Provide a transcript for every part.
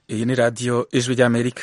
Iyi ni radiyo ijwi ry'Amerika.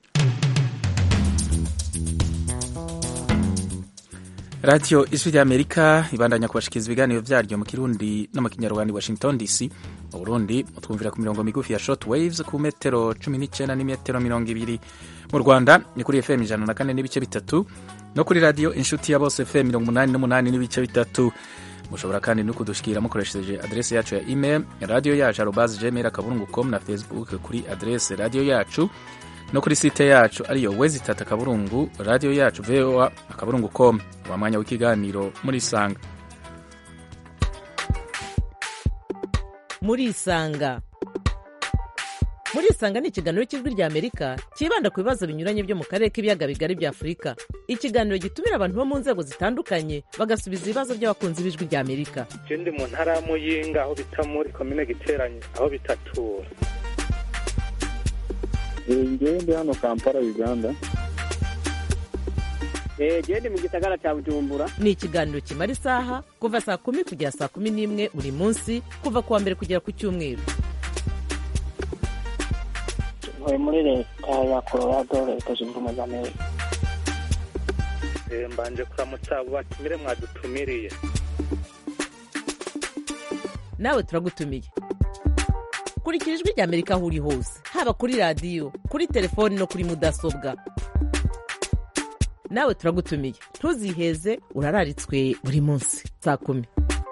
Radiyo ijwi ry'Amerika ibandanya kubashikiriza ibiganiro vyaryo mu Kirundi no mu Kinyarwanda, Washington DC. Mu Burundi mutwumvira ku mirongo migufi ya short waves ku metero 19 n'imetero 20. Mu Rwanda ni kuri FM 104 n'ibice bitatu no kuri radiyo inshuti ya bose FM 88 n'ibice bitatu. Mushobora kandi no kudushikira mukoresheje adresse yacu ya email radio yacu @gmail.com na Facebook kuri adresse radio yacu no kuri site yacu ariyo www.radio yacu voa.com. Wa mwanya w'ikiganiro muri Sanga. Muri Sanga ni ikiganiro cy'ijwi ry'Amerika kibanda ku bibazo binyuranye byo mu karere k'ibiyaga bigari bya Afurika. Ikiganiro gitumira abantu bo mu nzego zitandukanye bagasubiza ibibazo by'abakunzi b'ijwi ry'Amerika. Je ndi mu ntara ya Muyinga aho bita muri commune Giteranyi aho bitatura. Ngewe ndi hano Kampala, Uganda. Ndi mu gisagara cya Bujumbura. Ni ikiganiro kimara isaha kuva saa 10 kugera saa 11 buri munsi kuva kuwa mbere kugera ku Cyumweru. Muri leta ya Colorado, Leta Zunze Ubumwe za Amerika. Mbanje kuramutsa abo batumire mwadutumiriye. Nawe turagutumiye. Kurikira ijwi ry'Amerika aho uri hose, haba kuri radiyo, kuri telefoni no kuri mudasobwa. Nawe turagutumiye, ntuziheze, urararitswe buri munsi saa 10.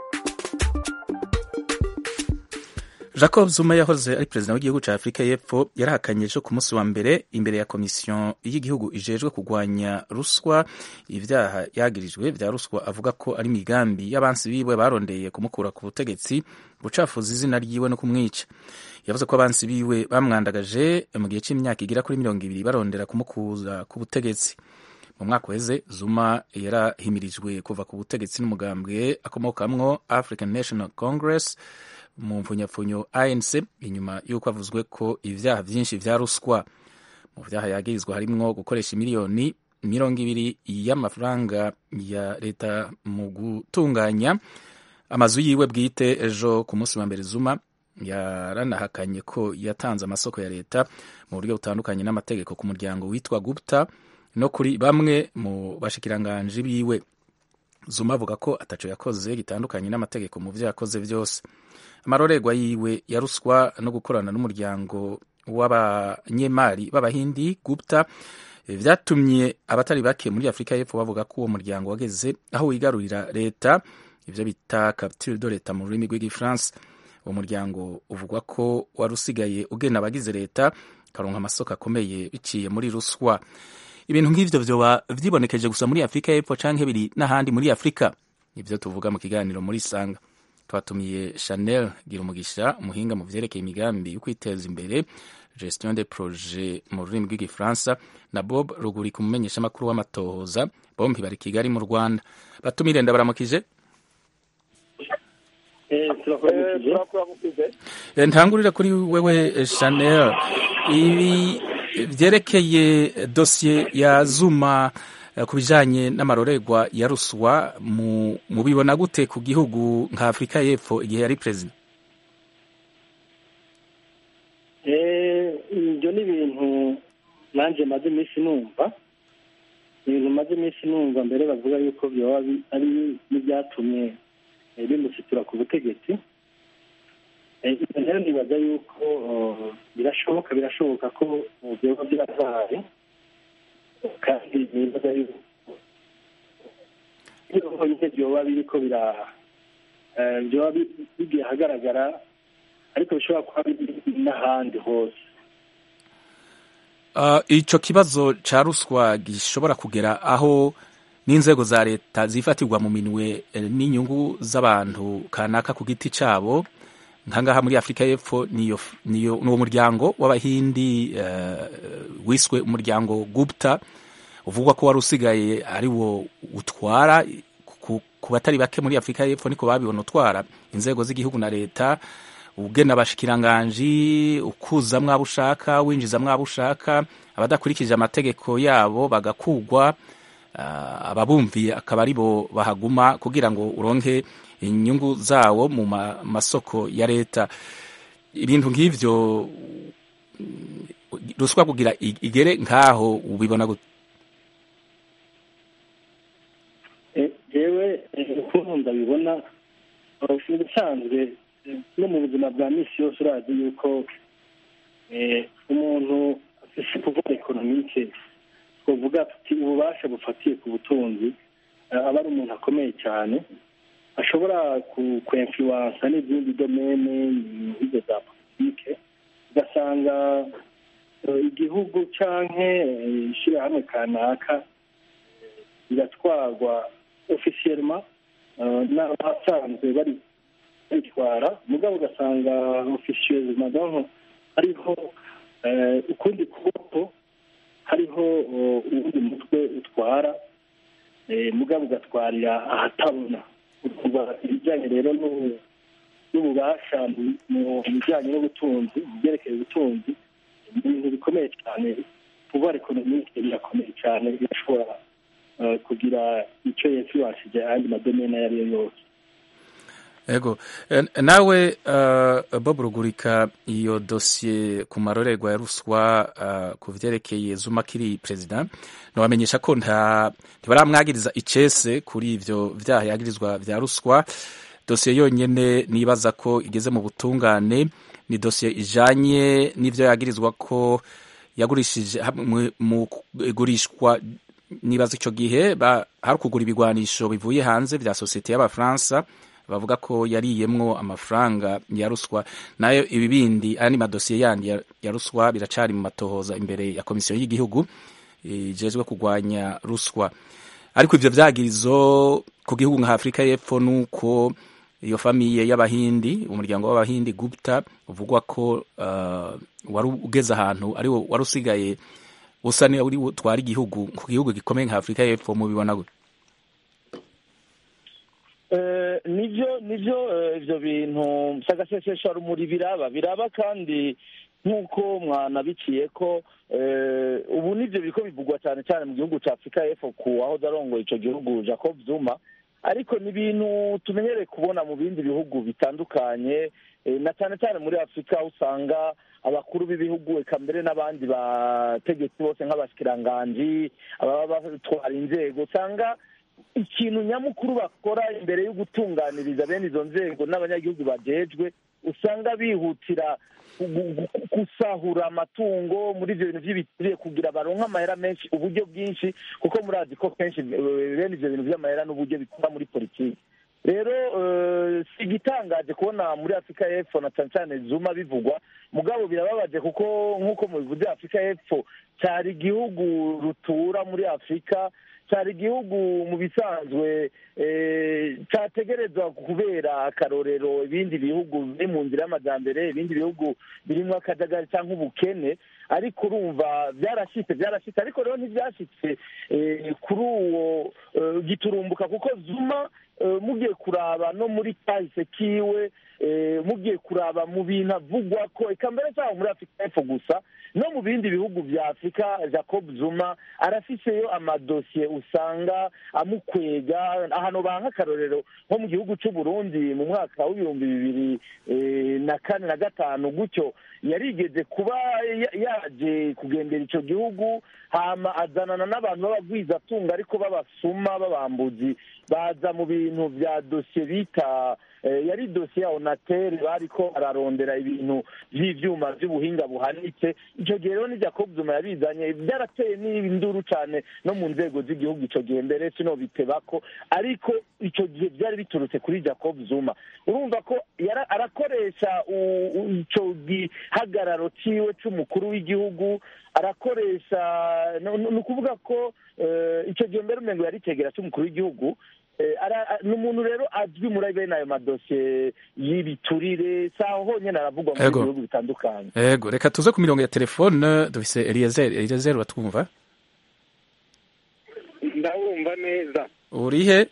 Jacob Zuma yahoze ari perezida w'igihugu cya Afurika y'Epfo yarahakanye ejo ku munsi wa mbere imbere ya komisiyo y'igihugu ijejwe kurwanya ruswa ibyaha yagirijwe vya ruswa, avuga ko ari migambi y'abansi biwe barondeye kumukura ku butegetsi, gucafuza izina ryiwe no kumwica. Yavuze ko abansi biwe bamwandagaje mu gihe c'imyaka igira kuri 20 barondera kumukuza ku butegetsi. Mu mwaka uheze Zuma yarahimirijwe kuva ku butegetsi n'umugambwe akomokamwo African National Congress mu mfunyapfunyo ANC inyuma y'uko avuzwe ko ivyaha vyinshi vya ruswa. Mu vyaha yagirizwa harimwo gukoresha miliyoni 20 y'amafaranga ya leta mu gutunganya amazu yiwe bwite. Ejo ku munsi wa mbere Zuma yaranahakanye ko yatanze amasoko ya leta mu buryo butandukanye n'amategeko ku muryango witwa Gupta no kuri bamwe mu bashikiranganje biwe. Zuma avuga ko ataco yakoze gitandukanye n'amategeko mu vyo yakoze vyose. Amarorerwa yiwe ya ruswa no gukorana n'umuryango w'abanyemari b'Abahindi Gupta vyatumye abatari bake muri Afurika y'Epfo bavuga ko uwo muryango wageze aho wigarurira leta, ivyo bita capture de leta mu rurimi rw'igifaransa. Uwo muryango uvugwa ko warusigaye ugena abagize leta karonka amasoko akomeye biciye muri ruswa. Ibintu nk'ivyo vyoba vyibonekeje gusa muri Afurika y'Epfo canke biri n'ahandi muri Afurika? Ivyo tuvuga mu kiganiro muri Sanga. Twatumiye Chanel Girumugisha, umuhinga mu vyerekeye imigambi yo kwiteza imbere, gestion des projets mu rurimi rw'igifaransa, na Bob Ruguri kumumenyesha makuru w'amatohoza, bombi bari Kigali mu Rwanda. Batumire ndabaramukije. Ntangurira kuri wewe Chanel, ibi vyerekeye dossier ya Zuma ku bijanye n'amarorerwa ya ruswa mu bibona gute ku gihugu nka Afurika y'Epfo igihe yari president? Ibyo ni ibintu nanje maze iminsi numva, mbere bavuga yuko byoba ari n'ibyatumye bimusitura ku butegetsi. Rero nibaza yuko birashoboka ko byoba byarabaye, kandi nibaza yuko byoba biriko byoba bigiye ahagaragara, ariko bishobora kuba biri n'ahandi hose. Ico kibazo ca ruswa gishobora kugera aho n'inzego za leta zifatirwa mu minwe n'inyungu z'abantu kanaka ku giti cabo. Nkangaha muri Afurika y'Epfo n'uwo muryango w'Abahindi wiswe umuryango Gupta, uvugwa ko wari usigaye ari wo utwara ku batari bake muri Afurika y'Epfo, niko babibona utwara inzego z'igihugu na leta, ugena abashikiranganji, ukuza mwabo ushaka, winjiza mwabo ushaka, abadakurikije amategeko yabo bagakugwa, ababumviye akaba aribo bahaguma kugira ngo uronke inyungu zawo mu masoko ya leta. Ibintu nk'ivyo ruswa kugira igere nkaho ubibona gute? jewe ukuntu ndabibona ubusanzwe no mu buzima bwa misi yose urazi yuko umuntu afise pouvoir économique twovuga tuti ububasha bufatiye ku butunzi aba ari umuntu akomeye cyane ashobora kuinfluensa n'izindi domene nk'izo za politike ugasanga igihugu canke ishirahamwe kanaka biratwarwa officiellement n'abasanzwe bitwara mugabo ugasanga officieusement donc hariho ukundi kuboko hariho uwundi mutwe utwara mugabo ugatwarira ahatabona ukuva ibijyanye rero n'ububasha mu bijyanye n'ubutunzi mu byerekeye ubutunzi ni ibintu bikomeye cyane pouvoir économique birakomeye cyane birashobora kugira icyo yinfluence ayandi madomene ayo ari yo yose. Ego nawe Bob Rugurika, iyo dosiye ku marorerwa ya ruswa ku vyerekeye Zuma kiri president nabamenyesha ko ntibaramwagiriza icese kuri ivyo vyaha yagirizwa vya ruswa. Dosiye yonyene nibaza ko igeze mu butungane ni dosiye ijanye n'ivyo yagirizwa ko yagurishije mu igurishwa. Nibaza icyo gihe hari kugura ibigwanisho bivuye hanze vya societe y'Abafaransa bavuga ko yariyemwo amafaranga ya ruswa, nayo ibi bindi ani madosiye yandi ya ruswa biracari mu matohoza imbere ya komisiyo y'igihugu ijejwe kugwanya ruswa. Ariko ivyo vyagirizo ku gihugu nka Afrika y'Epfo nuko iyo famiye y'Abahindi, umuryango w'Abahindi Gupta uvugwa ko wari ugeze ahantu ari wari usigaye usa ni uri twari igihugu ku gihugu gikomeye nka Afrika y'Epfo mubibona gute? Nivyo ivyo bintu sagasesesha rumuri biraba kandi nk'uko mwanabiciye ko ubu nivyo biriko bivugwa cyane cyane mu gihugu ca Afrika y'Epfo ku aho darongo ico gihugu Jacob Zuma, ariko ni ibintu tumenyereye kubona mu bindi bihugu bitandukanye na cyane cyane muri Afrika usanga abakuru b'ibihugu eka mbere n'abandi bategetsi bose nk'abashikiranganji ababa batwara inzego usanga ikintu nyamukuru bakora imbere yo gutunganiriza bene izo nzego n'abanyagihugu bajejwe usanga bihutira gusahura amatungo muri ivyo bintu vy'ibituriye kugira baronke amahera menshi uburyo bwinshi, kuko murazi ko kenshi bene ivyo bintu vy'amahera n'uburyo bikora muri politiki. Rero si igitangaje kubona muri Afrika y'Epfo na cyane cyane Zuma bivugwa, mugabo birababaje kuko nk'uko mubivuze Afrika y'Epfo cyari igihugu rutura muri Afrika, cyari igihugu mu bisanzwe cyategerezwa kubera akarorero ibindi bihugu biri mu nzira y'amajyambere, ibindi bihugu birimo akajagari cyangwa ubukene, ariko urumva byarashitse ariko rero ntibyashitse kuri uwo giturumbuka, kuko Zuma mugiye kuraba no muri kahise kiwe, mugiye kuraba mu bintu avugwa ko eka mbere cyangwa muri Afrika y'Epfo gusa no mu bindi bihugu vya Afrika, Jacob Zuma arafiseyo amadosiye usanga amukwega ahantu banka akarorero nko mu gihugu cy'u Burundi mu mwaka w'2004 na 2005 gutyo yarigeze kuba yaje kugendera ico gihugu, hama azanana n'abantu b'abagwizatunga ariko b'abasuma b'abambuzi baza mu bintu vya dosiye bita yari dosiye ya Onatel bariko ararondera ibintu vy'ivyuma vy'ubuhinga buhanitse. Ico gihe rero ni Jacob Zuma yabizanye, byarateye n'induru cane no mu nzego z'igihugu ico gihe, mbere sino bitebako, ariko ico gihe byari biturutse kuri Jacob Zuma. Urumva ko arakoresha ico gihagararo ciwe c'umukuru w'igihugu, arakoresha no kuvuga ko ico gihe mbere umengo yari tegera c'umukuru w'igihugu. Ni umuntu rero azwi muri bene ayo madosiye y'ibiturire, saho honyine aravugwa mu bihugu bitandukanye. Ego, reka tuze ku mirongo ya telefone dufise Eliezer uratwumva? Ndabumva neza. Urihe?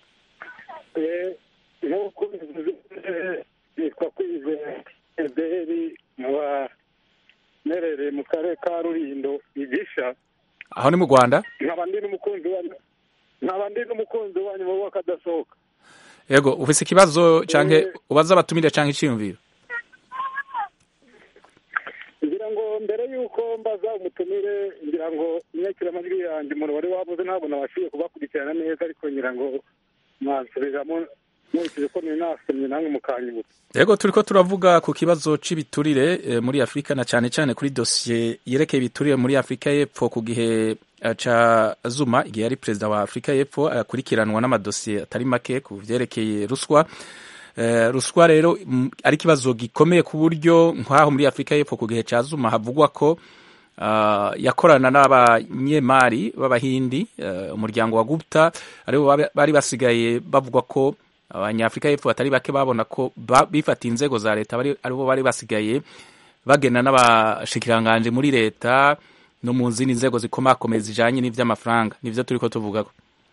Nk'uko yitwa Kwize Ederi nerere mu karere ka Rulindo Igisha. Aho ni mu Rwanda? Nkabandi n'umukunzi wanyu mu wakadasohoka. Yego, ufise ikibazo canke ubaza abatumire canke iciyumviro? nagira ngo mbere y'uko mbaza umutumire ngira ngo inyakiramajwi yanjye umuntu wari wabuze ntabwo nabashije kubakurikirana neza ariko ngira ngo mwansubiramo nkurikije ko nasomye namwe mukanyibutsa. Yego turiko turavuga ku kibazo c'ibiturire muri Afrika na cyane cyane kuri dossier yerekeye ibiturire muri Afrika y'Epfo ku gihe ca Zuma igihe yari perezida wa Afrika y'Epfo akurikiranwa n'amadosiye atari make ku vyerekeye ruswa. Ruswa rero ari kibazo gikomeye ku buryo nk'aho muri Afrika y'Epfo ku gihe ca Zuma havugwa ko yakorana n'abanyemari b'abahindi umuryango wa Gupta aribo bari basigaye bavugwa ko abanyafrika y'Epfo batari bake babona ko bifata inzego za leta aribo bari basigaye bagena n'abashikiranganje muri leta no mu zindi nzego zikomakomeye zijanye n'ivy'amafaranga nivyo turiko tuvugako.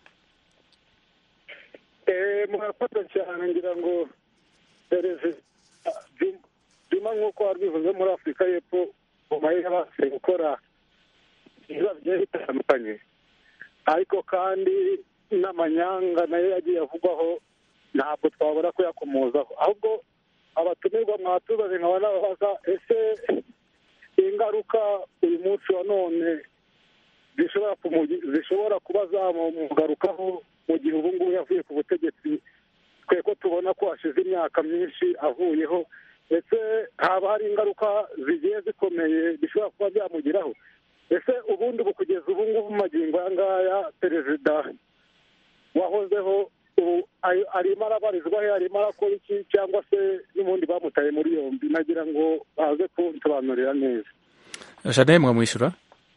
Murakoze cyane ngira ngo perezida Zuma nk'uko wabivuze muri Afrika y'Epfo umaye yabashije gukora ibibazo bigiye bitandukanye ariko kandi n'amanyanga nayo yagiye avugwaho ntabwo twabura kuyakomozaho ahubwo abatumirwa mwatubaze nkaba nababaza ese ingaruka uyu munsi wa none zishobora kuba zamugarukaho mu gihe ubu ngubu yavuye ku butegetsi twe ko tubona ko hashize imyaka myinshi avuyeho ese haba hari ingaruka zigiye zikomeye bishobora kuba byamugiraho ese ubundi kugeza ubu ngubu mu magingo aya ngaya perezida wahozeho ubu arimo arabarizwa he arimo arakora iki cyangwa se n'ubundi bamutaye muri yombi nagira ngo baze kunsobanurira neza. Jeanne mwamwishyura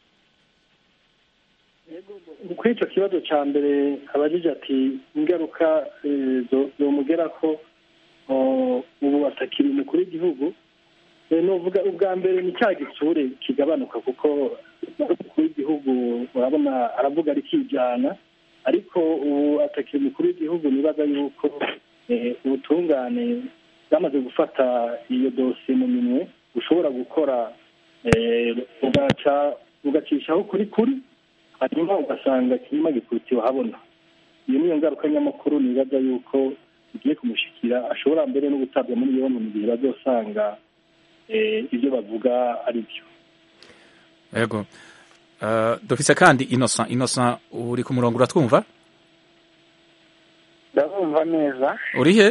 kuri icyo kibazo cya mbere abajije ati ingaruka zomugera ko ubu atakiri umukuru w'igihugu nuvuga ubwa mbere ni cya gitsure kigabanuka kuko umukuru w'igihugu urabona aravuga arikijyana ariko ubu atakiri umukuru w'igihugu nibaza yuko ubutungane bwamaze gufata iyo dosiye mu minwe ushobora gukora ugacishaho kuri hanyuma ugasanga kirimo gikurikiwe habona iyo niyo ngaruka nyamukuru nibaza yuko igiye kumushikira ashobora mbere no gutabwa muri yombi mu gihe bazosanga ibyo bavuga ari byo. Yego dufise kandi Innocent uri ku murongo uratwumva? Ndabumva neza. Uri he?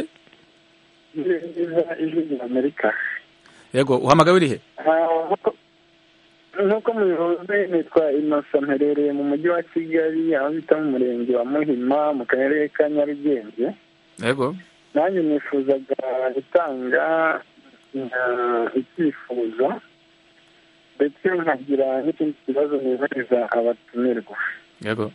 Ijwi ry'Amerika. Yego uhamagaye uri he? Nk'uko mubivuze nitwa Innocent mperereye mu mujyi wa Kigali aho bita mu murenge wa Muhima mu karere ka Nyarugenge. Yego nanjye nifuzaga gutanga icyifuzo ndetse nkagira n'ikindi kibazo nibariza abatumirwa. Yego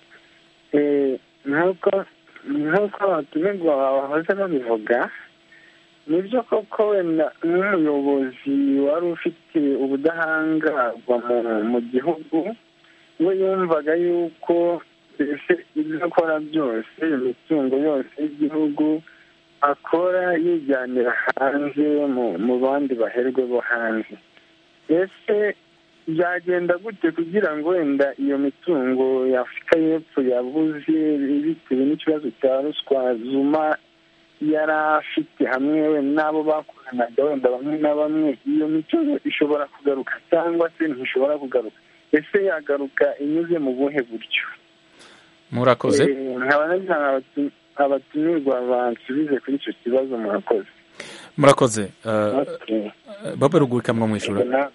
nk'uko abatumirwa bahoze babivuga nibyo koko wenda nk'umuyobozi wari ufite ubudahangarwa mu gihugu we yumvaga yuko ibyo akora byose imitungo yose y'igihugu akora yijyanira hanze mu bandi baherwe bo hanze. Ese byagenda gute kugira ngo wenda iyo mitungo ya Afurika y'Epfo yabuze bitewe n'ikibazo cya ruswa Zuma yari afite hamwe n'abo bakoranaga wenda bamwe na bamwe iyo mitungo ishobora kugaruka cyangwa se ntishobora kugaruka? Ese yagaruka inyuze mu buhe buryo? Murakoze. Nkaba nagira abatumirwa bansubize kuri icyo kibazo. Murakoze. Bobe Rugurika mwamwishyura.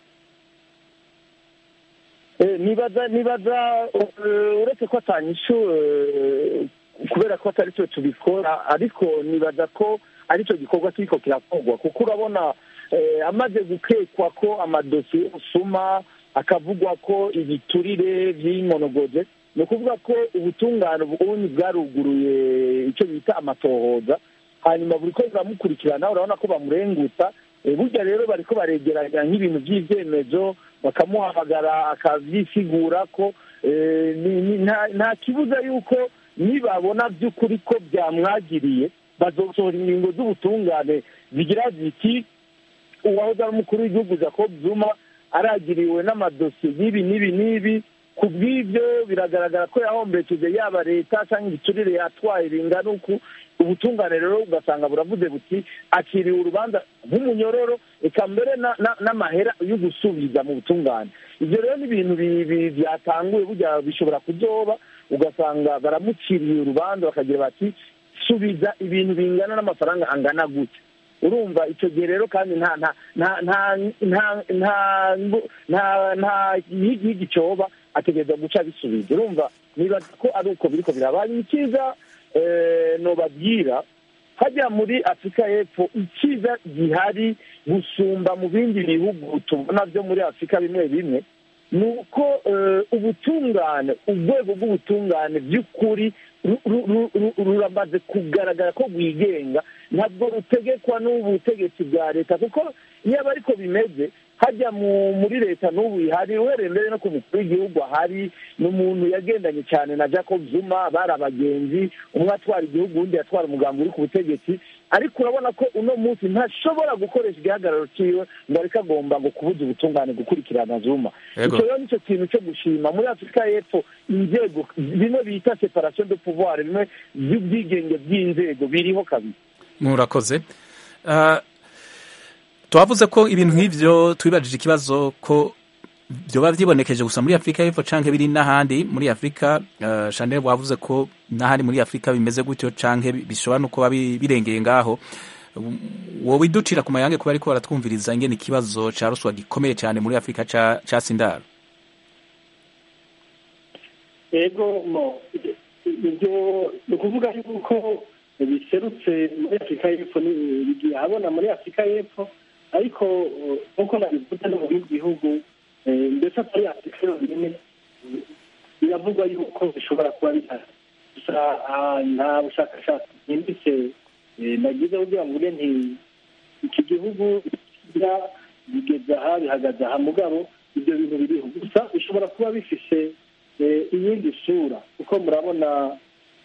nibaza uretse ko atanyishu kubera ko atari cyo tubikora ariko nibaza ko ari cyo gikorwa kiriko kirakorwa kuko urabona amaze gukekwa ko amadosiye usuma akavugwa ko ibiturire by'imonogoje ni ukuvuga ko ubutungane ubundi bwaruguruye icyo bita amatohoza hanyuma buri ko buramukurikirana urabona ko bamurengutsa burya rero bariko baregeranya nk'ibintu by'ibyemezo bakamuhamagara akavyisigura ko nta kibuza yuko nibabona by'ukuri ko byamwagiriye bazosohora ingingo z'ubutungane zigira ziti uwahoze ari umukuru w'igihugu Jacob Zuma aragiriwe n'amadosiye y'ibi n'ibi ku bw'ibyo biragaragara ko yahombekeje yaba leta cyangwa ibiturire yatwaye bingana uku. Ubutungane rero ugasanga buravuze buti akiriwe urubanza nk'umunyororo, eka mbere n'amahera yo gusubiza mu butungane. Ibyo rero ni ibintu byatanguye burya bishobora kuzoba, ugasanga baramuciriye urubanza bakagira bati subiza ibintu bingana n'amafaranga angana gutya. Urumva icyo gihe rero kandi nta y'igicoba ategereza guca bisubiza. Urumva nibaza ko ari uko biriko biraba. Icyiza nobabwira hajya muri Afurika y'Epfo, icyiza gihari gusumba mu bindi bihugu tubona byo muri Afurika bimwe bimwe, ni uko ubutungane, urwego rw'ubutungane by'ukuri ruramaze kugaragara ko rwigenga, ntabwo rutegekwa n'ubutegetsi bwa leta. Kuko niba ariko bimeze hajya muri leta n'ubu ihari, uhereye mbere no ku mukuru w'igihugu ahari, ni umuntu yagendanye cyane na Jacob Zuma, bari abagenzi, umwe atwara igihugu undi atwara umugambi uri ku butegetsi. Ariko urabona ko uno munsi ntashobora gukoresha igihagararo cyiwe ngo ariko agomba ngo kubuza ubutungane gukurikirana Zuma. Icyo rero nicyo kintu cyo gushima muri Afurika y'Epfo. Inzego bimwe bita separation de pouvoir, bimwe by'ubwigenge bw'inzego biriho kabiri. Murakoze. Twavuze ko ibintu nk'ivyo twibajije ikibazo ko byoba vyibonekeje gusa muri Afurika y'Epfo canke biri n'ahandi muri Afurika. Chanel wavuze ko n'ahandi muri Afurika bimeze gutyo canke bishobora no kuba birengeye ngaho. Wowe iducira ku mayange kuba ariko baratwumviriza ingene ikibazo ca ruswa gikomeye cyane muri Afurika ca sindaro. Ego ibyo ni ukuvuga yuko biserutse muri Afurika y'Epfo bigiye habona muri Afurika y'Epfo, ariko nk'uko nabivuze no mu bindi bihugu mbese atari Afurika yonyine biravugwa yuko bishobora kuba bihari. Gusa nta bushakashatsi bwimbitse nagize kugira ngo nti iki gihugu bigeze aha bihagaze aha, mugabo ibyo bintu biriho. Gusa bishobora kuba bifise iyindi sura, kuko murabona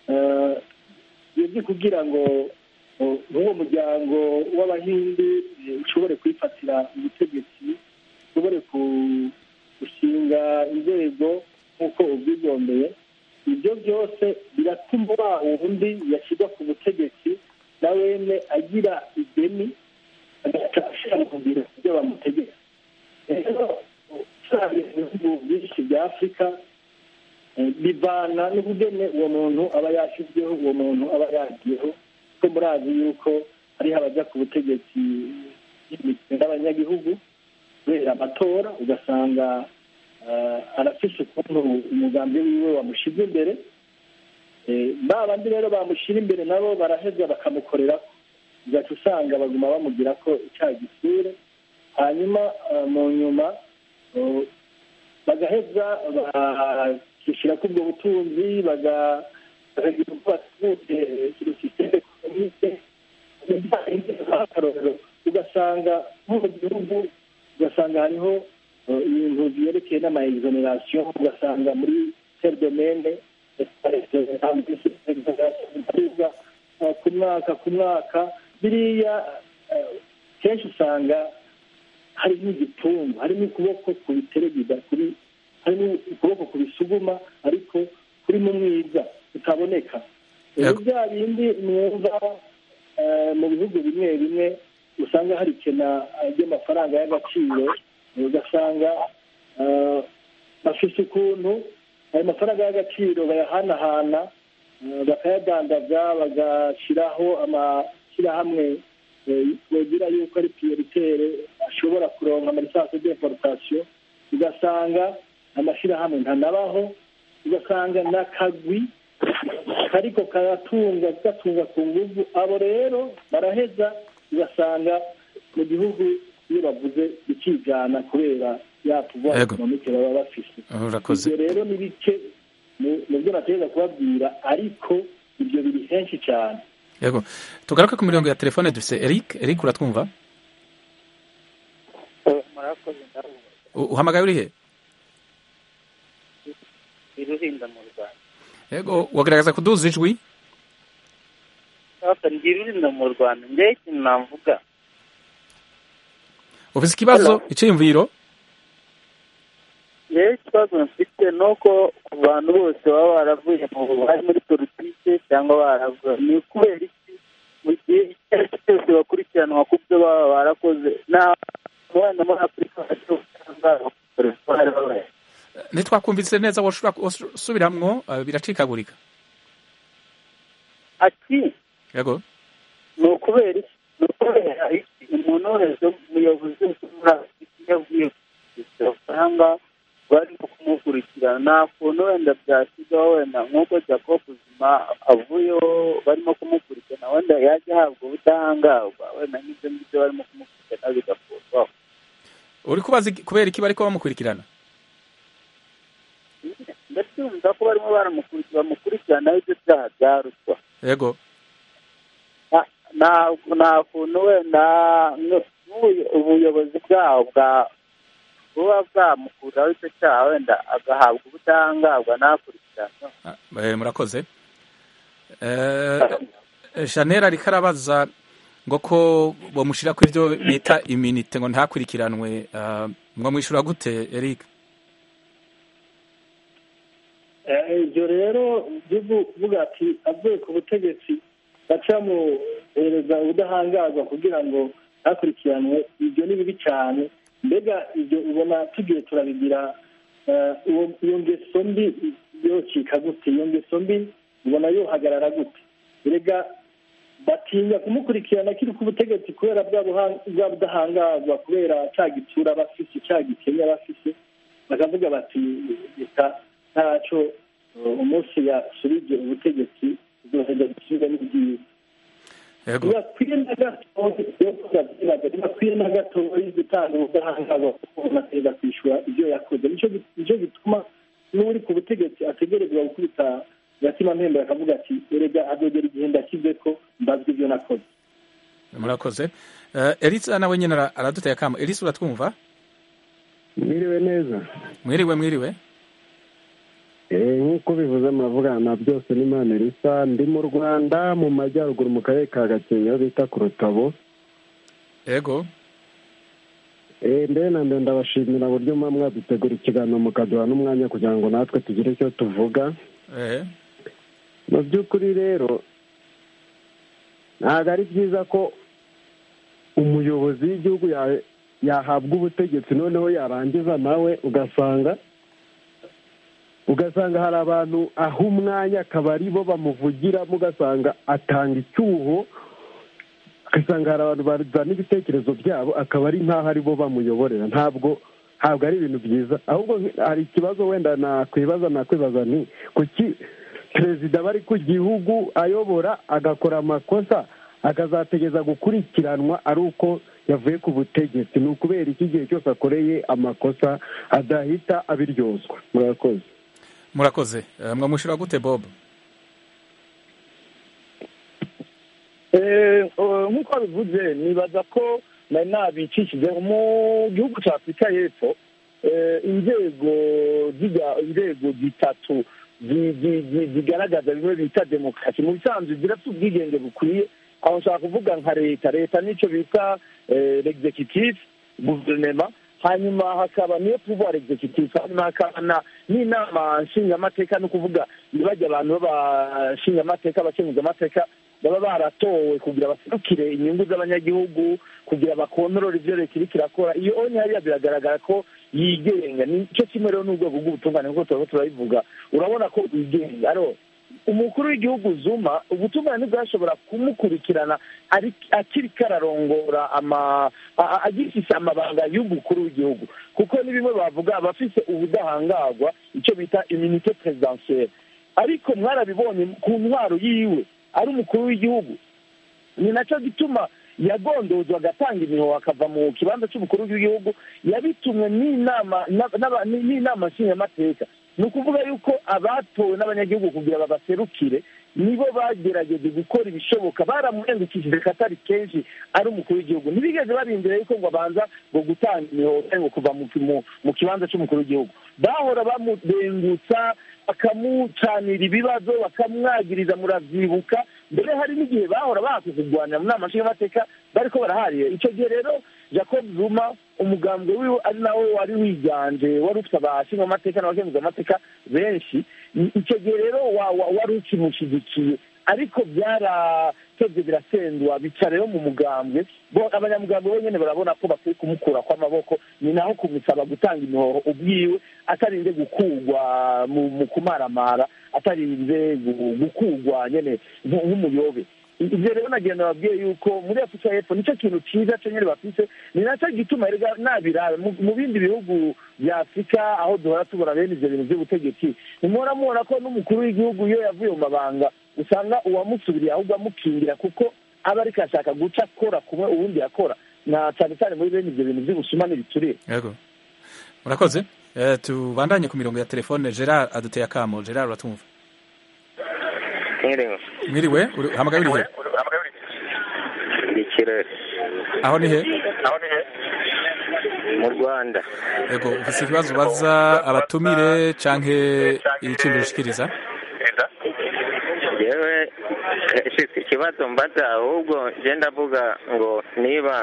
yebye kugira ngo nk'uwo muryango w'Abahindi ushobore kwifatira ubutegetsi, ushobore gushinga inzego nk'uko ubwigombeye, ibyo byose biratuma wa wundi yashyirwa ku butegetsi na wene agira ideni agaca ashira mu biro ibyo bamutegeka. Rero usanga ibihugu byinshi bya Afurika bivana n'ubugene uwo muntu aba yashyizweho, uwo muntu aba yagiyeho. Ko murazi yuko hariho abajya ku butegetsi n'abanyagihugu kubera amatora, ugasanga arafise ukuntu umugambi wiwe wamushize imbere. Ba bandi rero bamushyira imbere nabo baraheza bakamukorera, ugaca usanga baguma bamugira ko icyaha gisure, hanyuma mu nyuma bagaheza bakishyira kuri ubwo butunzi, bakagira uko batwute sisiteme ekonomike akarorero. Ugasanga nko mu gihugu ugasanga hariho ibintu byerekeye n'amaexoneration, ugasanga muri tel domaine ku mwaka biriya kenshi usanga hari n'igitungo, hari n'ukuboko kubiteregida, hari n'ukuboko kubisuguma, ariko kuri mu mwiza utaboneka. Bya bindi mwumva mu bihugu bimwe bimwe usanga hari ikena ry'amafaranga y'agaciro, ugasanga bafise ukuntu ayo mafaranga y'agaciro bayahanahana, bakayadandaza, bagashyiraho amashyirahamwe bagira yuko ari prioritaire ashobora kuronka amalisansi d'importation, ugasanga amashyirahamwe ntanabaho, ugasanga n'akagwi kariko gatunga ku nguvu. Abo rero baraheza ugasanga mu gihugu iyo bavuze ikijana kubera ya pouvoir économique baba bafise. Ibyo rero ni bike mu byo nategeza kubabwira, ariko ibyo biri henshi cyane. Yego, tugaruka ku mirongo ya telefone dufise Eric uratwumva? Murakoze ndaruba. Uhamagaye uri he? Iruhinda mu Rwanda. Yego, wagaragaza kuduza ijwi? Iruhinda mu Rwanda. Ngiye ikintu navuga. Ufise ikibazo, iciyumviro? Ikibazo mfite bitewe n'uko ku bantu bose baba baravuye bari muri politike cyangwa baravuye ni kubera iki mu gihe icyo ari cyo cyose bakurikiranwa ku byo baba barakoze nta wenda muri afurika cyangwa ntitwakumvise neza woshobora gusubiramwo biracikagurika ati yego ni ukubera iki umuntu wese umuyobozi wese muri afurika yavuye usanga barimo kumukurikirana nta kuntu wenda byasigaho wenda nk'uko Jacob Zuma avuyeho barimo kumukurikirana wenda yajya ahabwa ubudahangarwa wenda nk'ibyo ngibyo barimo kumukurikirana bigakurwaho. uri kubaza kubera iki bariko bamukurikirana? ndacyumva ko barimo bamukurikirana ibyo byaha bya ruswa. Yego. nta kuntu wenda ubuyobozi bwaho buba bwamukuraho icyo cyaha wenda agahabwa ubudahangarwa ntakurikiranwe. Murakoze. Chanel ariko arabaza ngo ko bamushyira ku ibyo bita iminite ngo ntakurikiranwe, ngo mwishyura gute Eric? ibyo rero bivuga ati avuye ku butegetsi bacamuhereza ubudahangarwa kugira ngo ntakurikiranwe, ibyo ni bibi cyane. Mbega ibyo ubona tugiye turabigira, iyo ngeso mbi yocika gute? Iyo ngeso mbi ubona yohagarara gute? Erega batinya kumukurikirana kiri ku butegetsi kubera bwa budahangarwa, kubera cya gitsura bafise, cya gikenya bafise, bakavuga bati reka ntacyo umunsi yasubije ubutegetsi uzoheza gusubiza n'ibyiza. ntibakwiye na gatoya gutanga ubudahangarwa kuko unatereza kwishyura ibyo yakoze. nicyo gituma n'uri ku butegetsi ategerezwa gukubita gatima mpembe akavuga ati erega azogera igihe ndashyize ko mbazwe ibyo nakoze. Murakoze. Elisa nawe nyine araduteye akamo. Elisa uratwumva? Mwiriwe neza. Mwiriwe. Nk'uko bivuze muravugana byose n'Imana Elisa, ndi mu Rwanda mu majyaruguru mu karere ka Gakenke bita ku Rutabo. Yego. Mbere na mbere ndabashimira uburyo mwadutegura ikiganiro mukaduha n'umwanya kugira ngo natwe tugire icyo tuvuga. Mu by'ukuri rero ntabwo ari byiza ko umuyobozi w'igihugu yahabwa ubutegetsi noneho yarangiza nawe ugasanga hari abantu aho umwanya akaba ari bo bamuvugiramo, ugasanga atanga icyuho, ugasanga hari abantu bazana ibitekerezo byabo akaba ari nk'aho ari bo bamuyoborera. ntabwo ari ibintu byiza. Ahubwo hari ikibazo wenda nakwibaza ni kuki perezida bari ku gihugu ayobora agakora amakosa akazategeza gukurikiranwa ari uko yavuye ku butegetsi? Ni ukubera iki igihe cyose akoreye amakosa adahita abiryozwa? Murakoze. Mwamushyira gute Bob? nk'uko bivuze nibaza ko nari nabicishije mu gihugu cya Afurika y'Epfo inzego zitatu zigaragaza bimwe bita demokarasi mu bisanzwe zirafite ubwigenge bukwiye. aho nshaka kuvuga nka leta n'icyo bita l'executive guverinoma, hanyuma hakaba niyo pouvoir executive, hanyuma hakaba n'inama nshingamateka, no kuvuga ntibajya abantu b'abashingamateka abakenguzamateka baba baratowe kugira baserukire inyungu z'abanyagihugu, kugira bakontorore ibyo leta iriko irakora. iyo onye hariya biragaragara ko yigenga. nicyo kimwe rero n'urwego rw'ubutungane nk'uko turaba turabivuga, urabona ko yigenga. umukuru w'igihugu Zuma ubutungane ntibwashobora kumukurikirana akiriko ararongora agifise amabanga y'umukuru w'igihugu, kuko ni bimwe bavuga abafise ubudahangarwa, icyo bita immunité présidentielle. ariko mwarabibonye ku ntwaro yiwe ari umukuru w'igihugu, ni nacyo gituma yagondozwa agatanga imihoho akava mu kibanza cy'umukuru w'igihugu, yabitumwe n'inama nshingamateka. ni ukuvuga yuko abatowe n'abanyagihugu kugira babaserukire nibo bagerageje gukora ibishoboka, baramurengukishije katari kenshi ari umukuru w'igihugu. ntibigeze barindira yuko ngo abanza ngo gutanga imihoho ngo kuva mu kibanza cy'umukuru w'igihugu. bahora bamurengutsa bakamucanira ibibazo, bakamwagiriza, muravyibuka. mbere hari n'igihe bahora bahatse kurwanira mu nama nshingamateka bariko barahariye. icyo gihe rero Jacob Zuma umugambwe wiwe ari nawo wari wiganje wari ufite abashingamateka n'abakenguzamateka benshi, icyo gihe rero wari ukimushyigikiye, ariko byaratevye birasendwa bica rero mu mugambwe. Abanyamugambwe bo nyene barabona ko bakwiye kumukura kw'amaboko, ni naho kumusaba gutanga imihoho ubwiwe atarinze gukurwa mu kumaramara, atarinze gukurwa nyene nk'umuyobe. Ivyo rero nagenda babwiye yuko muri Afurika y'Epfo nicyo kintu ciza cyo nyene bafise, ni nacyo gituma erega nabirabe mu bindi bihugu vya Afurika aho duhora tubona bene ivyo bintu vy'ubutegetsi, nimubona mubona ko n'umukuru w'igihugu iyo yavuye mu mabanga usanga uwamusubiriye ahubwo amukingira, kuko aba ariko ashaka guca akora kumwe ubundi yakora, na cyane cyane muri bene ivyo bintu vy'ubusuma n'ibituriye. Yego, murakoze. Tubandanye ku mirongo ya telefone. Gerard aduteye akamo. Gerard, uratumva? Mwiriwe, hamagaye urihe? Ikirere. Aho ni he? Mu Rwanda. Yego, ufise ikibazo ubaza abatumire canke ikindi ushikiriza? Yewe ikibazo mbaza, ahubwo je ndavuga ngo niba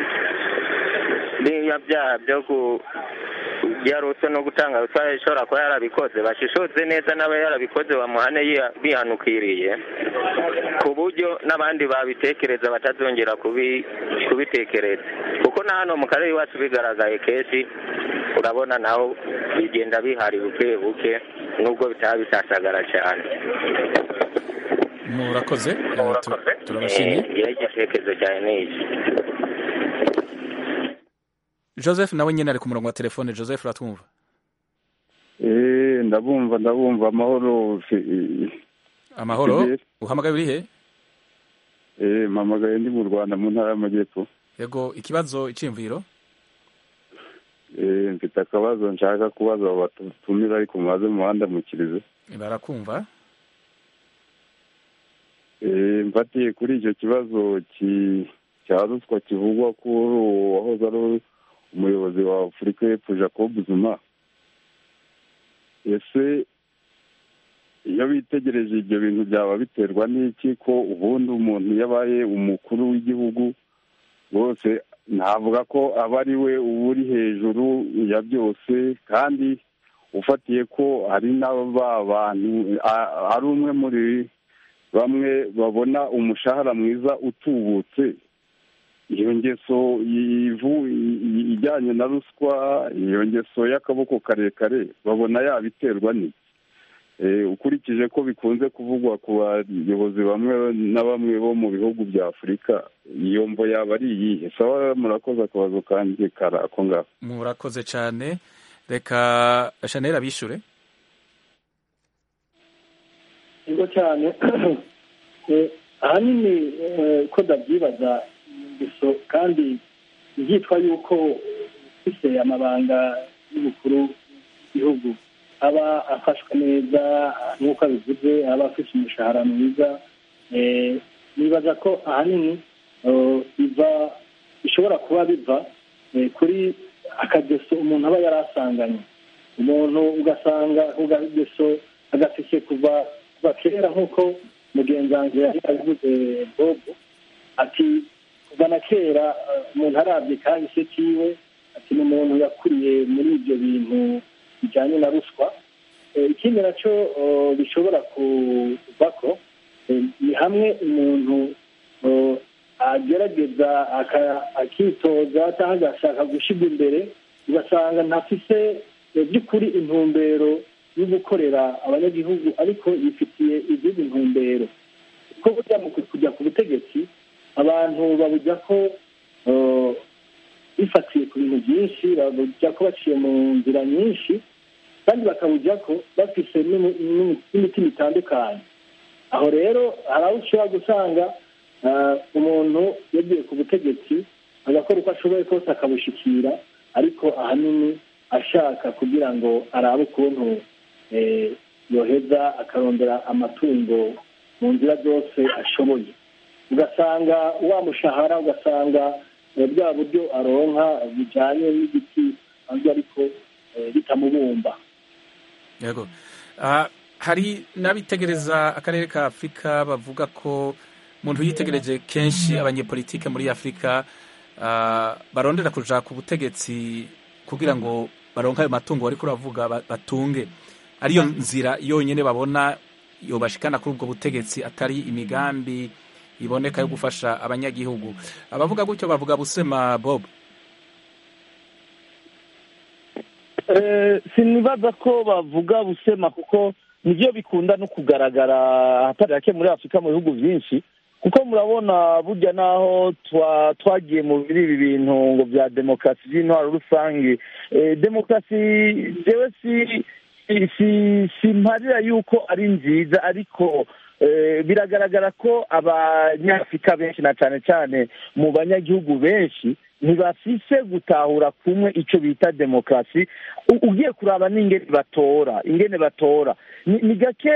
byaha byo ruswa no gutanga ruswa ishobora kuba yarabikoze, bashishoze neza n'aba yarabikoze bamuhane bihanukiriye, ku buryo n'abandi babitekereza batazongera kubitekereza, kuko na hano mu karere iwacu bigaragaye kenshi, urabona naho bigenda bihari buke buke nubwo bitaba bisasagara cyane. Murakoze, turabashimiye. Igitekerezo cyane ni iki. Joseph nawe nyine ari ku murongo wa telefone. Joseph, uratwumva? Ndabumva. Amahoro. Uhamagaye uri he? Mpamagaye ndi mu Rwanda mu ntara y'Amajyepfo. Yego, ikibazo iciyumviro? Mfite akabazo nshaka kubaza abatumira ariko mubaze muhanda mukirize. Barakumva. Mfatiye kuri icyo kibazo cya ruswa kivugwa ko wahoze ari umuyobozi wa Afurika y'Epfo Jacob Zuma. Ese iyo bitegereje ibyo bintu byaba biterwa n'iki ko ubundi umuntu yabaye umukuru w'igihugu rwose navuga ko aba ari we uri hejuru ya byose, kandi ufatiye ko hari n'aba bantu ari umwe muri bamwe babona umushahara mwiza utubutse, iyo ngeso ijyanye na ruswa, iyo ngeso y'akaboko karekare babona yabiterwa n'iki? Ukurikije ko bikunze kuvugwa ku bayobozi bamwe na bamwe bo mu bihugu bya Afurika, iyo mvo yaba ari iyihe? Sawa, murakoze. Akabazo kanjye kari ako ngaho. Murakoze cyane. Reka Chanel abishure. Yego cyane. Ahanini ko ndabyibaza ingeso, kandi byitwa yuko ufite amabanga y'umukuru w'igihugu aba afashwe neza nk'uko abivuze, aba afite umushahara mwiza. Nibaza ko ahanini bishobora kuba biva kuri akageso umuntu aba yari asanganye. Umuntu ugasanga ugageso agafise kuva kera, nk'uko mugenzi wanjye yari abivuze Bobo, ati kuva na kera umuntu arabye kahise kiwe, ati ni umuntu yakuriye muri ibyo bintu bijyanye na ruswa. Ikindi nacyo bishobora kuva ko ni hamwe umuntu agerageza akitoza cyangwa agashaka gushyirwa imbere, ugasanga ntafise by'ukuri intumbero yo gukorera abanyagihugu, ariko yifitiye izindi ntumbero. Kuko burya mu kujya ku butegetsi abantu babujya ko bifatiye ku bintu byinshi, babujya ko baciye mu nzira nyinshi, kandi bakabujya ko bafise n'imitima itandukanye. Aho rero hari aho ushobora gusanga umuntu yagiye ku butegetsi agakora uko ashoboye kose akabushikira, ariko ahanini ashaka kugira ngo arabe ukuntu yoheza akarondera amatungo mu nzira zose ashoboye. Ugasanga wa mushahara, ugasanga bwa buryo aronka bijyanye n'igiti ariko bitamubumba. Yego. Hari n'abitegereza akarere ka Afurika bavuga ko umuntu yitegereje kenshi abanyepolitike muri Afurika barondera kuja ku butegetsi kugira ngo baronke ayo matungo bariko uravuga batunge, ariyo nzira yonyene babona yobashikana kuri ubwo butegetsi, atari imigambi iboneka yo gufasha abanyagihugu. Abavuga gutyo bavuga busema. Bob, sinibaza ko bavuga busema, kuko nivyo bikunda no kugaragara hatari hake muri Afurika mu bihugu vyinshi, kuko murabona burya naho twagiye mu ibi bintu ngo vya demokarasi vy'intwaro rusange, demokarasi jewe simparira yuko ari nziza, ariko biragaragara ko abanyafurika benshi na cane cane mu banyagihugu benshi ntibafise gutahura kumwe ico bita demokarasi. Ugiye kuraba n'ingene batora ni gake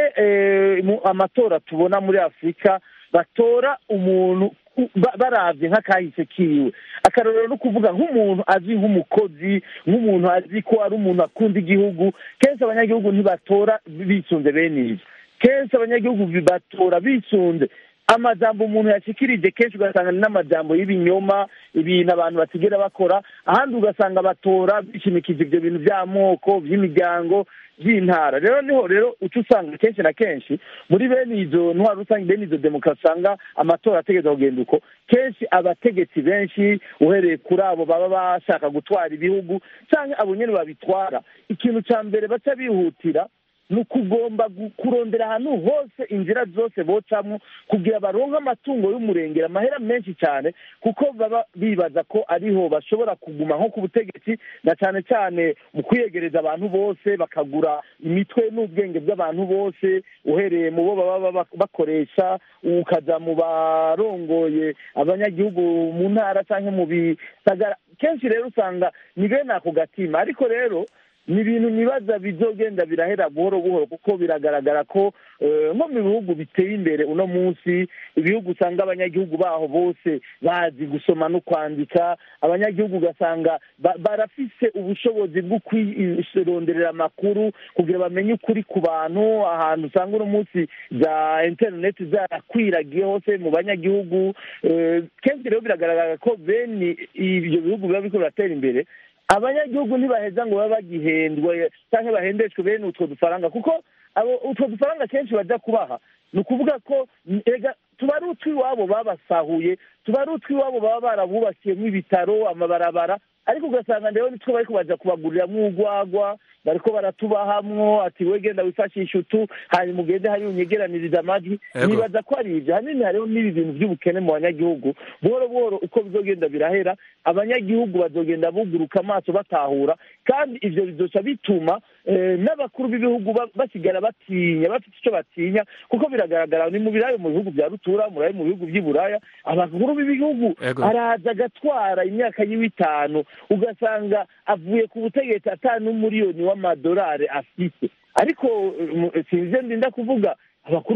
mu amatora tubona muri Afurika batora umuntu baravye nk'akahise kiwe. Akarorero no kuvuga nk'umuntu azi nk'umukozi, nk'umuntu azi ko ari umuntu akunda igihugu, kenshi abanyagihugu ntibatora bisunze bene ivyo. Kenshi abanyagihugu batora bisunze amajambo umuntu yashikirije, kenshi ugasanga n'amajambo y'ibinyoma, ibintu abantu batigera bakora. Ahandi ugasanga batora bishimikije ivyo bintu vy'amoko, vy'imiryango, vy'intara. Niho uca usanga kenshi na kenshi muri bene izo ntwaro rusange, bene izo demokarasi, usanga amatora ategeza kugenda uko. Kenshi abategetsi benshi uhereye kuri abo baba bashaka gutwara ibihugu canke abo nyene babitwara, ikintu ca mbere baca bihutira nukugomba kurondera ahantu hose inzira zose bocamwo kugira baronke amatungo y'umurengera, amahera menshi cyane, kuko baba bibaza ko ariho bashobora kuguma nko ku butegetsi, na cyane cyane mu kwiyegereza abantu bose, bakagura imitwe n'ubwenge bw'abantu bose, uhereye mu bo baba bakoresha ukaja mu barongoye abanyagihugu mu ntara canke mu bisagara. Kenshi rero usanga ni bene ako gatima, ariko rero ni ibintu nibaza bizogenda birahera buhoro buhoro, kuko biragaragara ko nko mu bihugu biteye imbere uno munsi, ibihugu usanga abanyagihugu baho bose bazi gusoma no kwandika, abanyagihugu ugasanga barafise ubushobozi bwo kwironderera amakuru kugira bamenye ukuri ku bantu. Ahantu usanga uno munsi za interineti zarakwiragiye hose mu banyagihugu, kenshi rero biragaragara ko bene ibyo bihugu biba biriko biratera imbere, abanyagihugu ntibaheza ngo baba bagihendwe cyangwa bahendeshwe bene utwo dufaranga, kuko utwo dufaranga kenshi baja kubaha ni ukuvuga ko tuba ari utw'iwabo babasahuye, tuba ari utw'iwabo baba barabubakiyemo ibitaro, amabarabara, ariko ugasanga rero nitwo bariko baja kubaguriramwo urwagwa, bariko baratubahamwo ati we genda wifashisha utu, hanyuma ugende hari unyegeraniriza amajwi. Nibaza ko ari ivyo hanini. Hariho n'ibi bintu vy'ubukene mu banyagihugu, buhoro buhoro uko bizogenda birahera, abanyagihugu bazogenda buguruka amaso batahura, kandi ivyo bizoca bituma n'abakuru b'ibihugu basigara batinya, bafite ico batinya, kuko biragaragara ni mu birayo mu bihugu vya rutura, murayo mu bihugu vy'iburaya, abakuru b'ibihugu araza agatwara imyaka y'itanu, ugasanga avuye ku butegetsi atanu miliyoni w'amadolari afite. Ariko sinzi ndinda kuvuga abakuru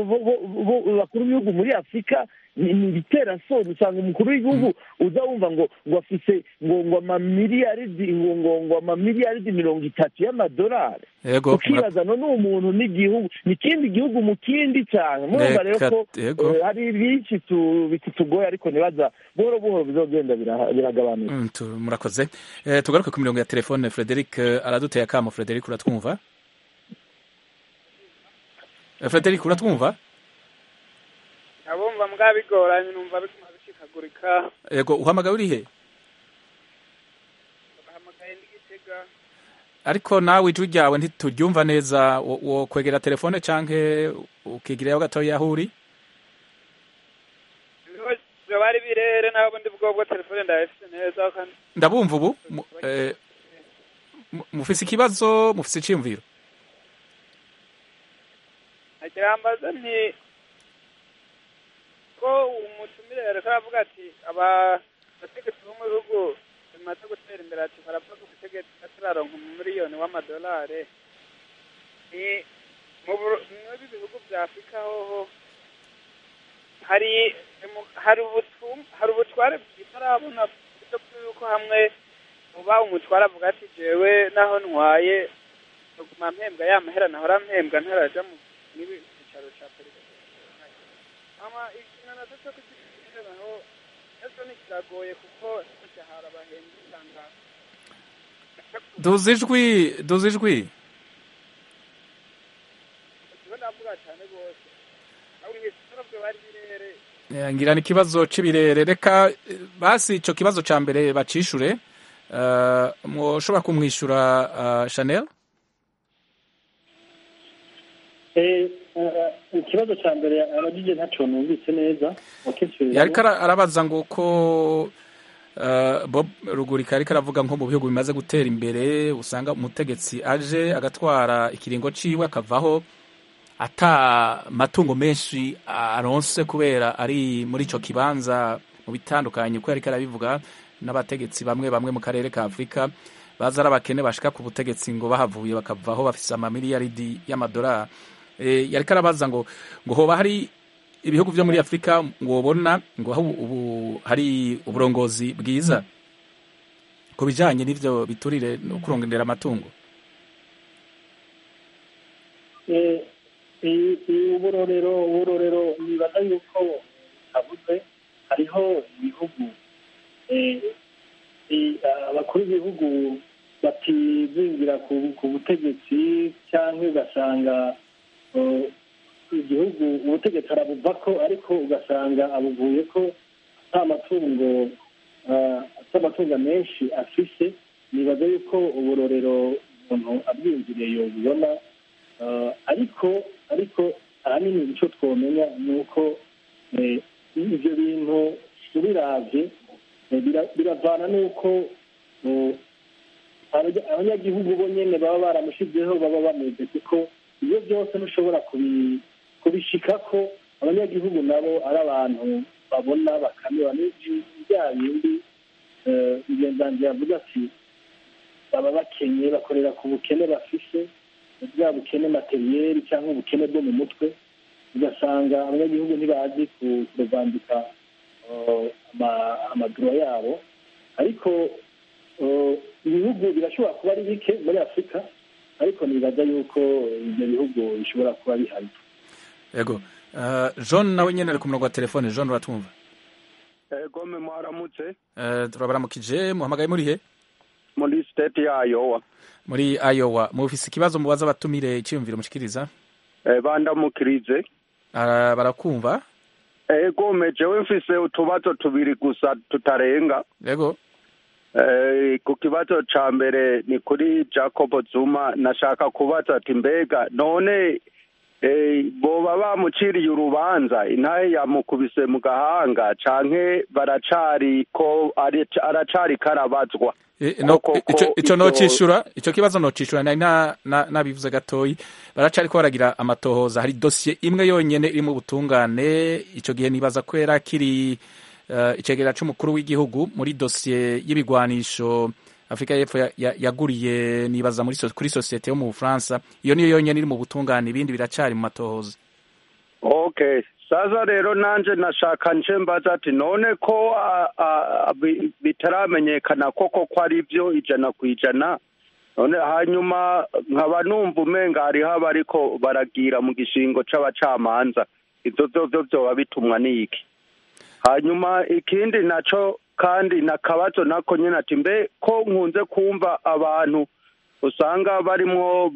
b'ibihugu muri Afurika ni bitera soni. Usanga umukuru w'igihugu uza wumva ngo afise ngo amamiliyaridi ngo amamiliyaridi 30 y'amadolari. Ukibaza none umuntu n'igihugu n'ikindi gihugu mu kindi cyane. Murumva rero ko hari byinshi bitugoye, ariko nibaza buhoro buhoro bizogenda biragabanuka. Murakoze. Tugaruke ku mirongo ya telefone. Frederic araduteye akamo. Frederic, uratwumva? Frederic, uratwumva? Abumva mbwa bigoranye, numva bishikagurika. Yego, uhamagaye uri he? Uhamagaye ndi Gitega. Ariko nawe ijwi ryawe ntituryumva neza, wo kwegera telefone canke ukigirayo gatoya aho uri? Bari birere nabo ndi bwobwo telefone ndafise neza kandi ndabumva ubu. Mufise ikibazo, mufise iciyumviro? Agirambaza nti ko umutumire aravuga ati abategetsi bo mu bihugu bimaze gutera imbere, ati baravuga ko ubutegetsi atararonka miliyoni w'amadolari. Ni mu bihugu bya Afurika hoho hari ubutware bwitarabona yuko hamwe uba umutware avuga ati jewe naho ntwaye guma mpembwa ya mahera nahora mpembwa ntaraja mu cyicaro cya perezida. Ama ikintu nazo cyo kugira naho ejo kiragoye kuko umushahara bahembwa usanga duze ijwi ikigo navuga cyane rwose aho ibisoro byo bari birere ngira ni ikibazo c'ibirere reka basi ico kibazo ca mbere bacishure mushobora kumwishyura Chanel ikibazo cya mbere abagije ntacyo numvise neza yariko arabaza ngo ko Bob Rugurika ariko aravuga nko mu bihugu bimaze gutera imbere usanga umutegetsi aje agatwara ikiringo ciwe akavaho ata matungo menshi aronse kubera ari muri ico kibanza mu bitandukanye uko yariko arabivuga n'abategetsi bamwe bamwe mu karere ka Afrika baza arabakene bashika ku butegetsi ngo bahavuye bakavaho bafise amamiliyaridi y'amadolari yariko arabaza ngo hoba hari ibihugu vyo muri Afrika ngobona ngo ubu hari uburongozi bwiza ku bijanye n'ivyo biturire no kurongera amatungo uburorero nibaza yuko avuze hariho ibihugu abakuru b'ibihugu batizingira ku butegetsi cyangwa ugasanga igihugu ubutegetsi arabuva ko ariko ugasanga abuvuye ko atamatungo menshi afise nibaza yuko uburorero umuntu abwinjiriye yobubona ariko ahanini icyo twomenya ni uko ibyo bintu tubiravye biravana n'uko abanyagihugu bo nyene baba baramushizeho baba bameze kuko ibyo byose ntushobora kubishikako abanyagihugu nabo ari abantu babona bakamera bya bindi mugenzi yavuga ati baba bakenye bakorera ku bukene bafise bwa bukene materiyeri cyangwa ubukene bwo mu mutwe ugasanga abanyagihugu ntibazi kuruvandika amaduro yabo ariko ibihugu birashobora kuba ari bike muri Afurika ariko nibaza yuko ibyo bihugu bishobora kuba bihari yego John nawe nyene ari ku murongo wa telefone John uratwumva ego me mwaramutse turabaramukije muhamagaye muri he muri state ya Iowa muri Iowa mufise ikibazo mubaza abatumire icyumviro mushikiriza bandamukirize barakumva ego mejewe mfise utubazo tubiri gusa tutarenga yego ku kibazo ca mbere ni kuri Jacob Zuma nashaka kubaza ati mbega none boba bamuciriye urubanza intahe yamukubise mu gahanga canke baracari ko aracari karabazwa ico nocishura ico kibazo nocishura nabivuze gatoyi baracari ko baragira amatohoza hari dossier imwe yonyene iri mu butungane ico gihe nibaza ko era kiri icegera c'umukuru w'igihugu muri dossier y'ibigwanisho Afrika y'Epfo yaguriye nibaza kuri societe yo mu Bufaransa iyo niyo yonyene iri mu butungane ibindi biracari mu matohoza okay sasa rero nanje nashaka nje mbaza ati none ko bitaramenyekana koko ko ari byo 100% none hanyuma nkaba numva umenga hariho abariko baragira mu gishingo c'abacamanza ivyo byoba bitumwa n'iki hanyuma ikindi naco kandi nakabazo nako nyene ati mbe ko nkunze kumva abantu usanga barimwo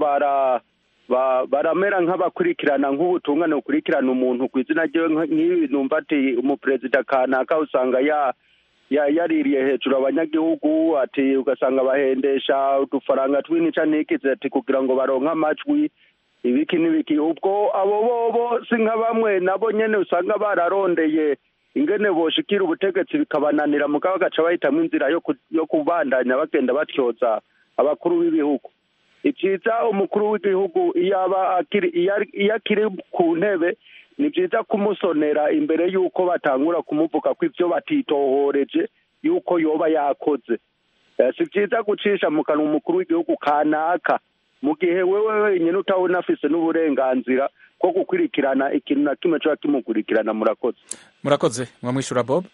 baramera nk'abakurikirana nk'ubutungane bukurikirana umuntu ku izina ryiwe nk'ibi numva ati umuperezida kanaka usanga yaririye hejuru abanyagihugu ati ugasanga bahendesha udufaranga tw'inica n'ikizi ati kugira ngo baronke amajwi ibiki n'ibiki ubwo abo bobo si nka bamwe nabo nyene usanga bararondeye ingene boshikira ubutegetsi bikabananira mugabo gaca bahitamwo inzira yo kubandanya bagenda batyoza abakuru b'ibihugu iciza umukuru w'igihugu iyo akiri ku ntebe ni byiza kumusonera imbere y'uko batangura kumuvuga ko ivyo batitohoreje y'uko yoba yakoze si byiza gucisha mu kanwa umukuru w'igihugu kanaka mu gihe wewe wenyine utabona afise n'uburenganzira ko gukurikirana ikintu na kimwe cyo kimukurikirana murakoze mwamwishura Bob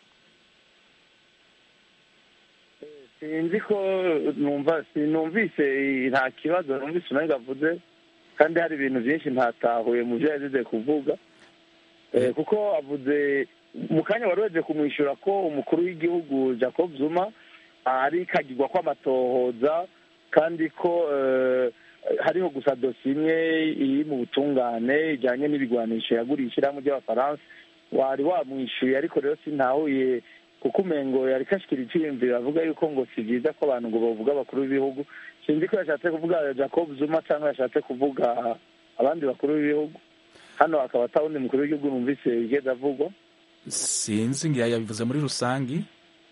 sinzi ko sinumvise nta kibazo numvise umenga avuze kandi hari ibintu byinshi ntatahuye mu byo yazize kuvuga kuko avuze mu kanya wari waje kumwishyura ko umukuru w'igihugu Jacob Zuma ari kagirwa kw'amatohoza kandi ko hariho gusa dosiye imwe iri mu butungane ijyanye n'ibigwanisho yaguriye ishyirahamwe ry'abafaransa wari wamwishyuye ariko rero sintahuye kuko umengo yari kashikira iciyumviro avuga yuko ngo si byiza ko abantu ngo bavuga abakuru b'ibihugu sinzi ko yashatse kuvuga Jacob Zuma cyangwa yashatse kuvuga abandi bakuru b'ibihugu hano akaba atawundi mukuru w'igihugu numvise yigeze avugwa sinzi ngira yabivuze muri rusangi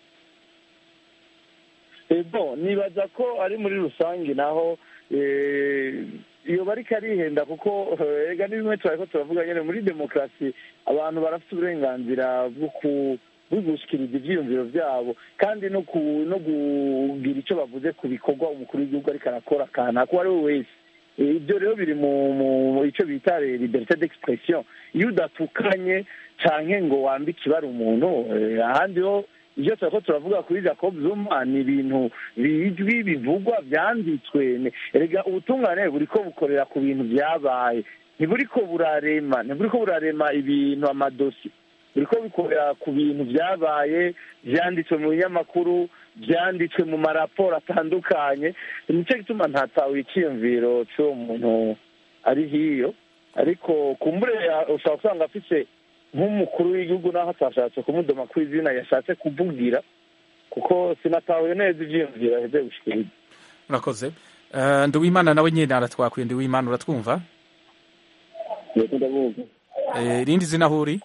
nibaza ko ari muri rusange naho iyo bariko arihenda kuko ega ni bimwe turariko turavuga nyene muri demokarasi abantu barafite uburenganzira bwo gushikiriza ivyiyumviro vyabo kandi no kugira ico bavuze ku bikorwa umukuru w'igihugu ariko arakora akantu ako ari we wese ibyo rero biri mu ico bita liberté d'expression iyo udatukanye canke ngo wambike ibara umuntu ahandi ho ibyo turako turavuga kuri Jacob Zuma ni ibintu bizwi bivugwa vyanditswe erega ubutungane buriko bukorera ku bintu vyabaye ntiburiko burarema ibintu amadosi buriko bikorera ku bintu vyabaye vyanditswe mu binyamakuru vyanditswe mu maraporo atandukanye nico gituma ntatawe iciyumviro c'uwo muntu ari hiyo ariko kumbure ushobora usanga afise nk'umukuru w'igihugu naho atashatse kumudoma ku izina yashatse kuvugira kuko sinatahuye neza ivyiyumviro aheze gushikiriza. Urakoze. Nduwimana nawe nyene aratwakwiye. Nduwimana uratwumva? Yego ndabumva. Rindi zina huri?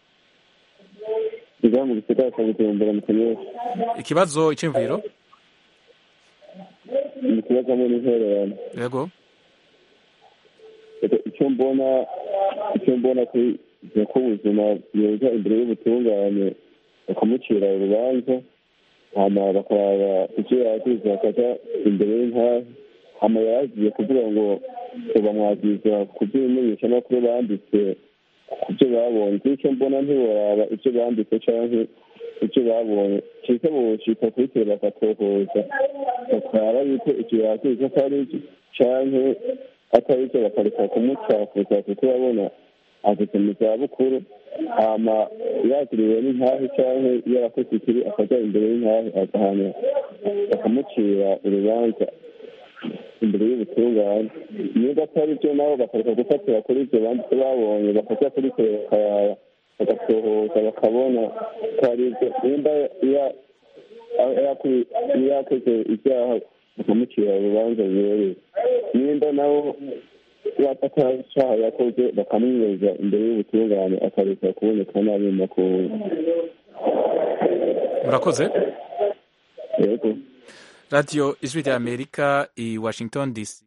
Ndiga mu gisagara cya Bujumbura mu Kanyosha. Ikibazo iciyumviro? Ikibazo mu ntererano. Yego. Icyo mbona kuri ko ubuzima yoza imbere y'ubutungane bakamucira urubanza hama bakaraba icyo yagize bakaja imbere y'intahe hama yagiye kugira ngo bamwagiza ku by'imenyeshamakuru banditse ku byo babonye icyo mbona ntiworaba ibyo banditse canke icyo babonye cika boshika kubitera bagatohoza bakaraba yuko icyo yagize atari canke atari icyo bakareka kumucafuza kuko babona ageze mu zabukuru hama yakiriwe n'intahe canke yarakoze ikiri akaja imbere y'intahe agahana bakamucira urubanza imbere y'ubutungane niba atari byo nabo bakareka gufatira kuri ibyo banditse babonye bakaja kubitera bagasohoza bakabona ko ari ibyo nimba yakoze ibyaha bakamucira urubanza bibereye nimba nabo atari icyaha yakoze bakamweza imbere y'ubutungane akareka kuboneka nabi mu makuru. Murakoze. Yego. Radio Ijwi rya Amerika i Washington DC.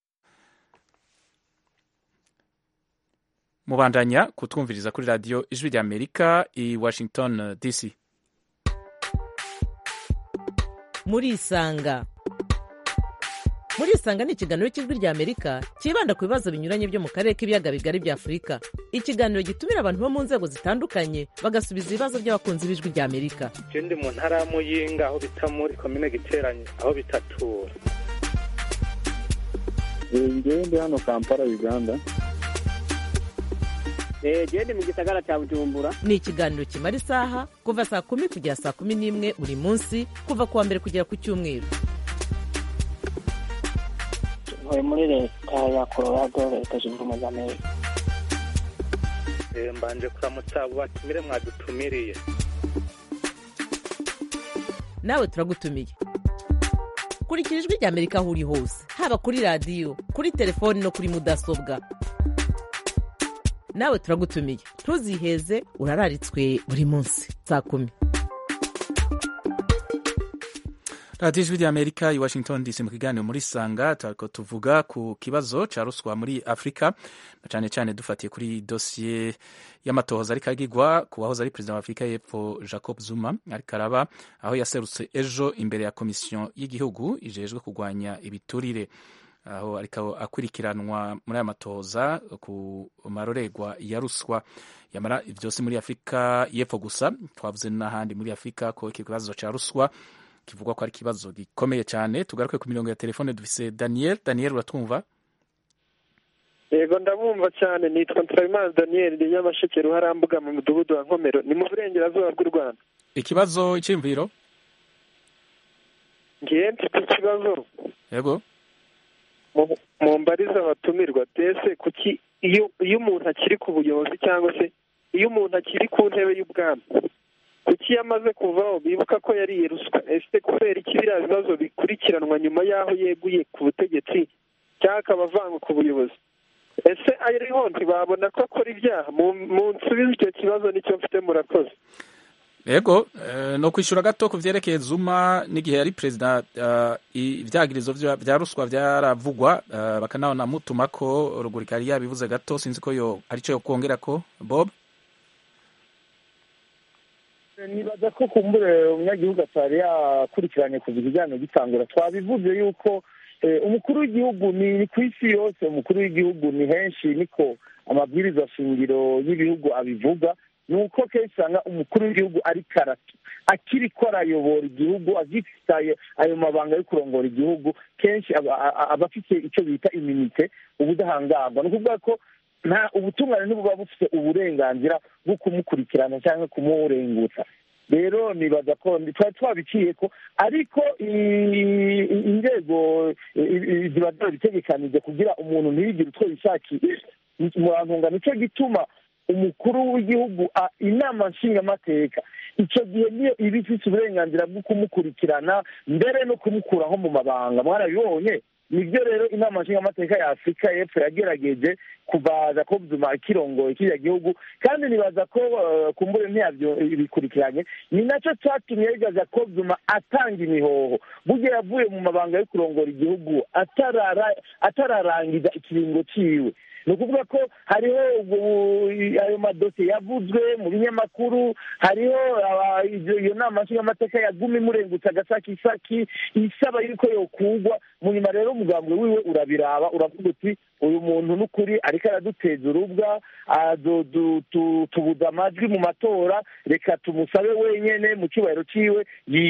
Mubandanya kutwumviriza kuri Radio Ijwi rya Amerika i Washington DC. Muri Isanga. Muri Isanga ni ikiganiro cy'Ijwi rya Amerika kibanda ku bibazo binyuranye byo mu karere k'ibiyaga bigari bya Afurika. Ikiganiro gitumira abantu bo mu nzego zitandukanye bagasubiza ibibazo by'abakunzi b'Ijwi rya Amerika. Ndi mu ntara ya Muyinga aho bita muri komine Giteranye aho bitatura. Ndi hano Kampala Uganda. Ndi mu gisagara cya Bujumbura. Ni ikiganiro kimara isaha kuva saa 10 kugera saa 11 buri munsi kuva kuwa mbere kugera ku cyumweru. Muri leta ya Colorado leta zunze ubumwe za Amerika. Mbanje kuramutsa batumire mwadutumiriye. Nawe turagutumiye. Kurikira Ijwi rya Amerika aho uri hose haba kuri radio kuri telefoni no kuri mudasobwa. Nawe turagutumiye ntuziheze urararitswe buri munsi saa 10. Radio Ijwi rya Amerika i Washington DC mu kiganiro muri Sanga turiko tuvuga ku kibazo ca ruswa muri Afrika cyane cyane dufatiye kuri dossier y'amatohoza ariko agirwa ku wahoze ari president wa Afrika y'Epfo Jacob Zuma ariko araba aho yaserutse ejo imbere ya komisiyo y'igihugu ijejwe kugwanya ibiturire aho ariko akurikiranwa muri aya matohoza ku maroregwa ya ruswa yamara byose muri Afrika y'Epfo gusa twavuze n'ahandi muri Afrika ko ikibazo ca ruswa kivugwa ko ari kibazo gikomeye cyane. Tugaruke ku mirongo ya telefone dufise Daniel uratwumva? yego ndabumva cyane. Nitwa Nsabimana Daniel ndi Nyamasheke Ruharambuga mu mudugudu wa Nkomero, ni mu burengerazuba bw'u Rwanda. Ikibazo iciyumviro? Ngiye mfite ikibazo. Yego. Mu mbariza abatumirwa, mbese kuki iyo umuntu akiri ku buyobozi cyangwa se iyo umuntu akiri ku ntebe y'ubwami, kuki yamaze kuvaho bibuka ko yariye ruswa? Ese kubera iki biriya bibazo bikurikiranwa nyuma y'aho yeguye ku butegetsi cyangwa akaba avangwa ku buyobozi? Ese ariho ntibabona ko akora ibyaha? Mu nsubize icyo kibazo nicyo mfite. Murakoze. Yego, no kwishura gato ku vyerekeye Zuma n'igihe yari president, ivyagirizo vya ruswa vyaravugwa, bakanabona mutumako rugurikari yabivuze gato, sinzi ko yo arico yo kwongera ko Bob. Nibaza ko kumbure umunyagihugu atari yakurikiranye kuva ikijyanye gitangura. Twabivuze yuko umukuru w'igihugu ni ku isi yose, umukuru w'igihugu ni henshi niko amabwiriza shingiro y'ibihugu abivuga. Nuko kenshi usanga umukuru w'igihugu ari karatu akiriko arayobora igihugu, agifite ayo mabanga yo kurongora igihugu, kenshi aba afite icyo bita iminite, ubudahangarwa. Ni ukuvuga ko nta ubutungane ntibuba bufite uburenganzira bwo kumukurikirana cyangwa kumurengutsa. Rero nibaza ko twari twabiciye ko, ariko inzego ziba zabitegekanije kugira umuntu ntiyigire utwo yishakiye. Murantunga nicyo gituma umukuru w'igihugu, inama nshingamateka icyo gihe niyo iba ifite uburenganzira bwo kumukurikirana mbere no kumukuraho mu mabanga. Mwarabibonye. Nibyo rero inama nshingamateka ya Afurika y'Epfo yagerageje kuva Jacob Zuma akirongoye kiriya gihugu, kandi nibaza ko kumbure ntiyabyo bikurikiranye. Ni nacyo cyatumye Jacob Zuma atanga imihoho burya yavuye mu mabanga yo kurongora igihugu atararangiza ikiringo ciwe. Ni ukuvuga ko hariho ayo madosiye yavuzwe mu binyamakuru, hariho iyo nama nshingamateka yaguma imurengutsa agasakisaki isaba yuko yokugwa. Mu nyuma rero umugambwe wiwe urabiraba, uravuga uti uyu muntu n'ukuri ariko araduteza urubwa, tubuza amajwi mu matora, reka tumusabe wenyene mu cyubahiro ciwe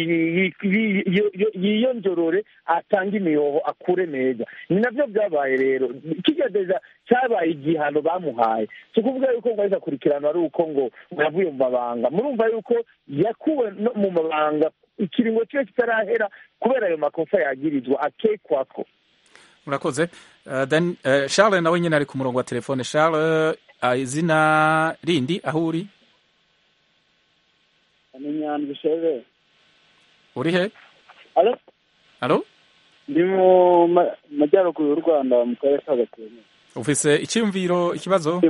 yiyonjorore atange imihoho akure neza. Ni navyo byabaye rero. Kigedeza cyabaye igihano bamuhaye. Si ukuvuga yuko ngo akurikirana ari uko ngo yavuye mu mabanga. Murumva yuko yakuwe mu mabanga ikiringo cyo kitarahera kubera ayo makosa yagirizwa akekwako. Murakoze. Charles nawe nyine ari ku murongo wa telefone. Charles, izina rindi aho uri? Ni Nyandwi. Uri he? Alo? Ndi mu majyaruguru y'u Rwanda mu karere ka Gakenke. Ufise icyumviro, ikibazo?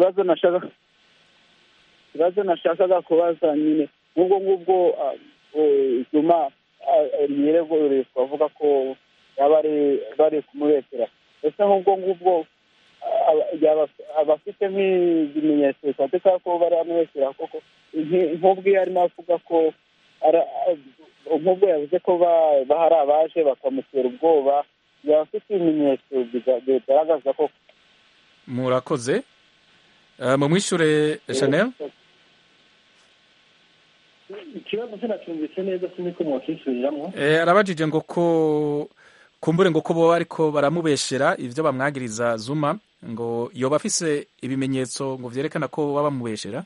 Ikibazo nashakaga kubaza nyine ngubwo Zuma yirego bavuga ko bari kumubesera. Ese ngubwo abafite nk'ibimenyetso bifatika ko bari amubesera koko, nk'ubwo arimo avuga ko nk'ubwo yavuze ko bahari abaje bakamutera ubwoba, yaba afite ibimenyetso bigaragaza ko. Murakoze. Mumwishure Chanel. Ikibazo sinacyumvise neza, siniko mwakisubiramwo. Arabajije ngo ko kumbure ngo ko bo ariko baramubeshera ivyo bamwagiriza Zuma, ngo yoba afise ibimenyetso ngo vyerekana ko baba bamubeshera.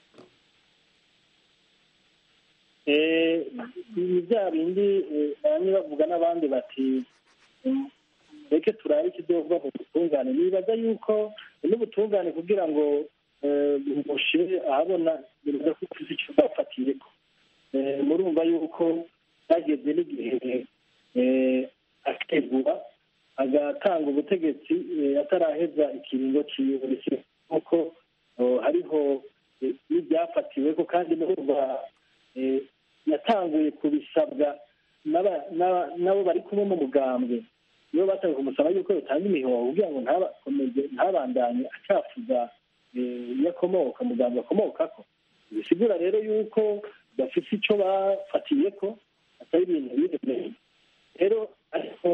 Bya bindi bamwe bavuga n'abandi bati reke turabe ikidovuga ku butungane. Nibaza yuko n'ubutungane kugira ngo bushire ahabona bivuga ko icyo bafatireko. Murumva yuko bageze n'igihe ategura agatanga ubutegetsi ataraheza ikiringo ciwe, kuko hariho n'ibyafatiwe ko, kandi murumva yatanguye kubisabwa nabo bari kumwe mu mugambwe. Nibo batangiye kumusaba yuko yatanga imihoho kugira ngo ntabandanye acafuza iyo akomoka, mugambwe akomokako. Bisigura rero yuko bafite icyo bafatiye ko atari ibintu biremereye. Rero ariko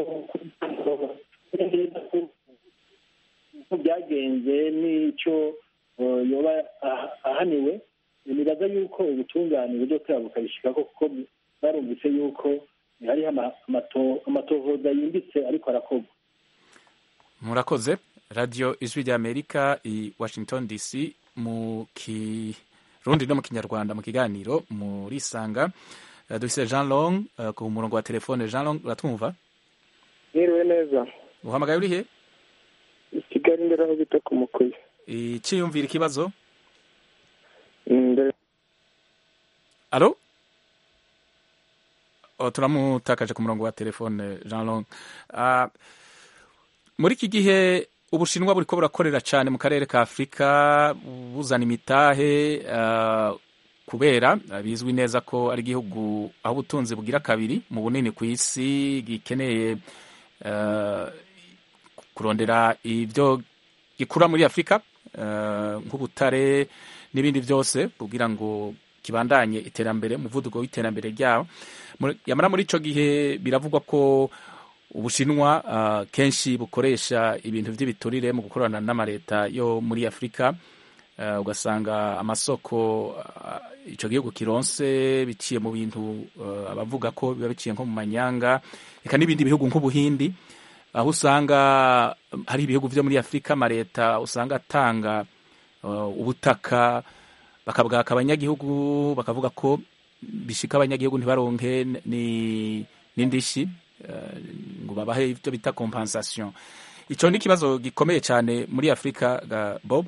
uko byagenze n'icyo yoba ahaniwe, nibaza yuko ubutungane buzotora bukabishikako, kuko barumvise yuko hariho amatohoza yimbitse ariko arakorwa. Murakoze. radiyo ijwi ry'amerika i washington dc mu kirundi no mu kinyarwanda mu kiganiro murisanga. Dufise Jean Long ku murongo wa telefone. Jean Long, uratwumva? Mwiriwe neza. Uhamagaye uri he? I Kigali mbere aho bita ku Mukuye. Iciyumvira ikibazo? Alo? Turamutakaje ku murongo wa telefone Jean Long. Muri iki gihe Ubushinwa buriko burakorera cyane mu karere ka Afurika buzana imitahe kubera bizwi neza ko ari igihugu aho ubutunzi bugira kabiri mu bunini ku isi, gikeneye kurondera ibyo gikura muri Afurika nk'ubutare n'ibindi byose kugira ngo kibandanye iterambere, umuvuduko w'iterambere ryabo. Yamara muri ico gihe biravugwa ko Ubushinwa kenshi bukoresha ibintu by'ibiturire mu gukorana n'amareta yo muri Afurika, ugasanga amasoko ico gihugu kironse biciye mu bintu abavuga ko biba biciye nko mu manyanga, eka n'ibindi bihugu nk'Ubuhindi, aho usanga hari ibihugu vyo muri Afurika amareta usanga atanga ubutaka bakabwaka abanyagihugu, bakavuga ko bishika abanyagihugu ntibaronke n'indishi ngo babahe ivyo bita compensation. Ico ni kibazo gikomeye cyane muri Afurika Bob.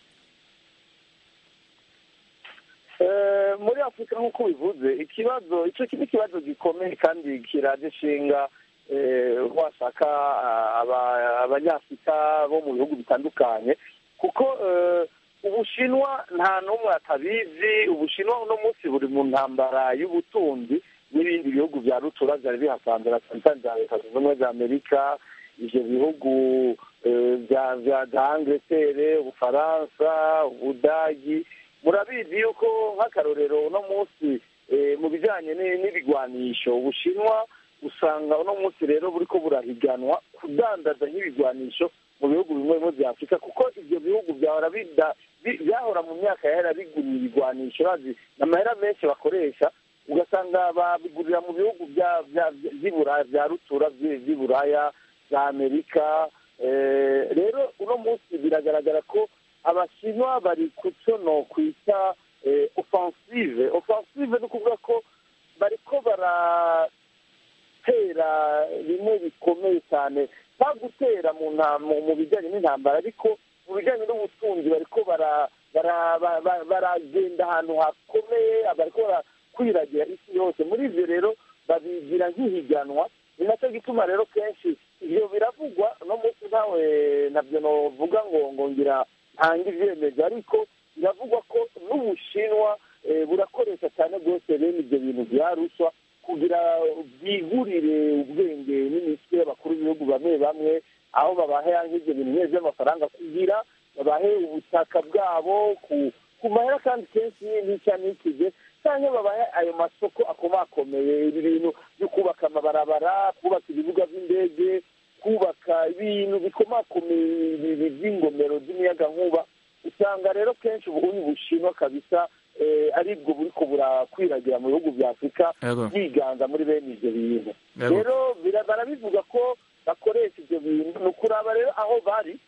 Muri Afurika nk'uko bivuze ikibazo ico kiri ikibazo gikomeye kandi kiraje shinga washaka abanyafurika bo mu bihugu bitandukanye, kuko Ubushinwa nta n'umwe atabizi. Ubushinwa uno munsi buri mu ntambara y'ubutunzi n'ibindi bihugu vya rutura vyari bihasanze na Tanzania, Leta Zunze Ubumwe za Amerika, ivyo bihugu vya Angleterre, Ubufaransa, Ubudagi. Murabizi yuko nk'akarorero uno munsi mu bijanye n'ibigwanisho Ubushinwa usanga uno munsi rero buriko burahiganwa kudandaza nk'ibigwanisho mu bihugu bimwe bimwe vya Afurika, kuko ivyo bihugu vyahora mu myaka yahera bigura ibigwanisho bazi n'amahera menshi bakoresha, ugasanga babigurira mu bihugu vy'Iburaya vya rutura vy'Iburaya vya Amerika. Rero uno munsi biragaragara ko Abashinwa bari kuco no kwita offensive ni ukuvuga ko bariko baratera bimwe bikomeye cyane, nta gutera mu bijyanye n'intambara, ariko mu bijyanye n'ubutunzi bariko baragenda ahantu hakomeye, bariko barakwiragira isi yose. Muri ivyo rero babigira nk'ihiganwa, ni nacyo gituma rero kenshi ivyo biravugwa no munsi ntawe navyo novuga ngo ngira ntange ivyemezo, ariko biravugwa ko n'Ubushinwa burakoresha cyane rwose bene ivyo bintu vya ruswa kugira bwigurire ubwenge n'imitwe y'abakuru b'ibihugu bamwe bamwe, aho babahe nk'ivyo bintu nyene vy'amafaranga kugira babahe ubutaka bwabo ku mahera kandi kenshi n'ikize, cyangwa babahe ayo masoko akomakomeye, ibi bintu byo kubaka amabarabara, kubaka ibibuga by'indege, kubaka ibintu bikomakomeye by'ingomero z'imiyagankuba. Usanga rero kenshi Ubushinwa kabisa aribwo buriko burakwiragira mu bihugu vya Afurika byiganza muri bene ivyo bintu. Rero barabivuga ko bakoresha ivyo bintu, ni ukuraba rero aho bari,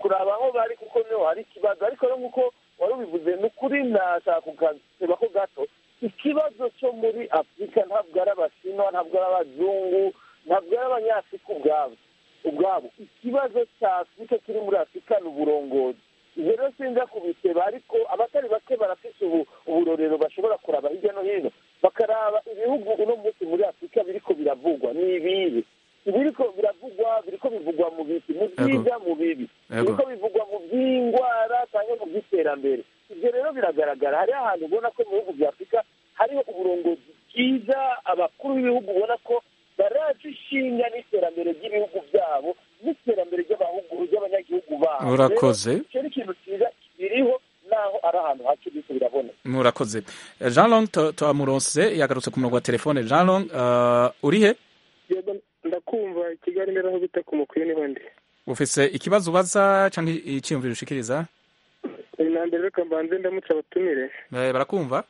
kuko niho hari ikibazo. Ariko rero nk'uko wari ubivuze, ni ukuri nashaka kugaseba ko gato, ikibazo cyo muri Afurika ntabwo ari Abashinwa, ntabwo ari abazungu, ntabwo ari Abanyafurika ubwabo. Ikibazo cya Afurika kiri muri Afurika ni uburongozi. Ivyo rero sinza kubiseba, ariko abatari bake barafise uburorero bashobora kuraba hirya no hino, bakaraba ibihugu uno munsi muri Afurika biriko biravugwa n'ibihe biriko biravugwa, biriko bivugwa mu biki, mu byiza mu bibi, biriko bivugwa mu by'indwara cyangwa mu by'iterambere. Ivyo rero biragaragara, hari ahantu ubona ko mu bihugu vya Afurika hariho uburongozi bwiza, abakuru b'ibihugu ubona ko baraje ishinga n'iterambere ry'ibihugu byabo n'iterambere ry'abanyagihugu babo. Urakoze. Icyo ni ikintu cyiza biriho, naho ari ahantu hacu bise birabona. Murakoze. Jean Long twamuronse yagarutse ku murongo wa telefone. Jean Long, uri he? Yego ndakumva. Kigali mbere aho bita ku Mukuye niho ndi. Ufise ikibazo ubaza cyangwa icyiyumviro ushikiriza? Nambere reka mbanze ndamutse abatumire. Barakumva?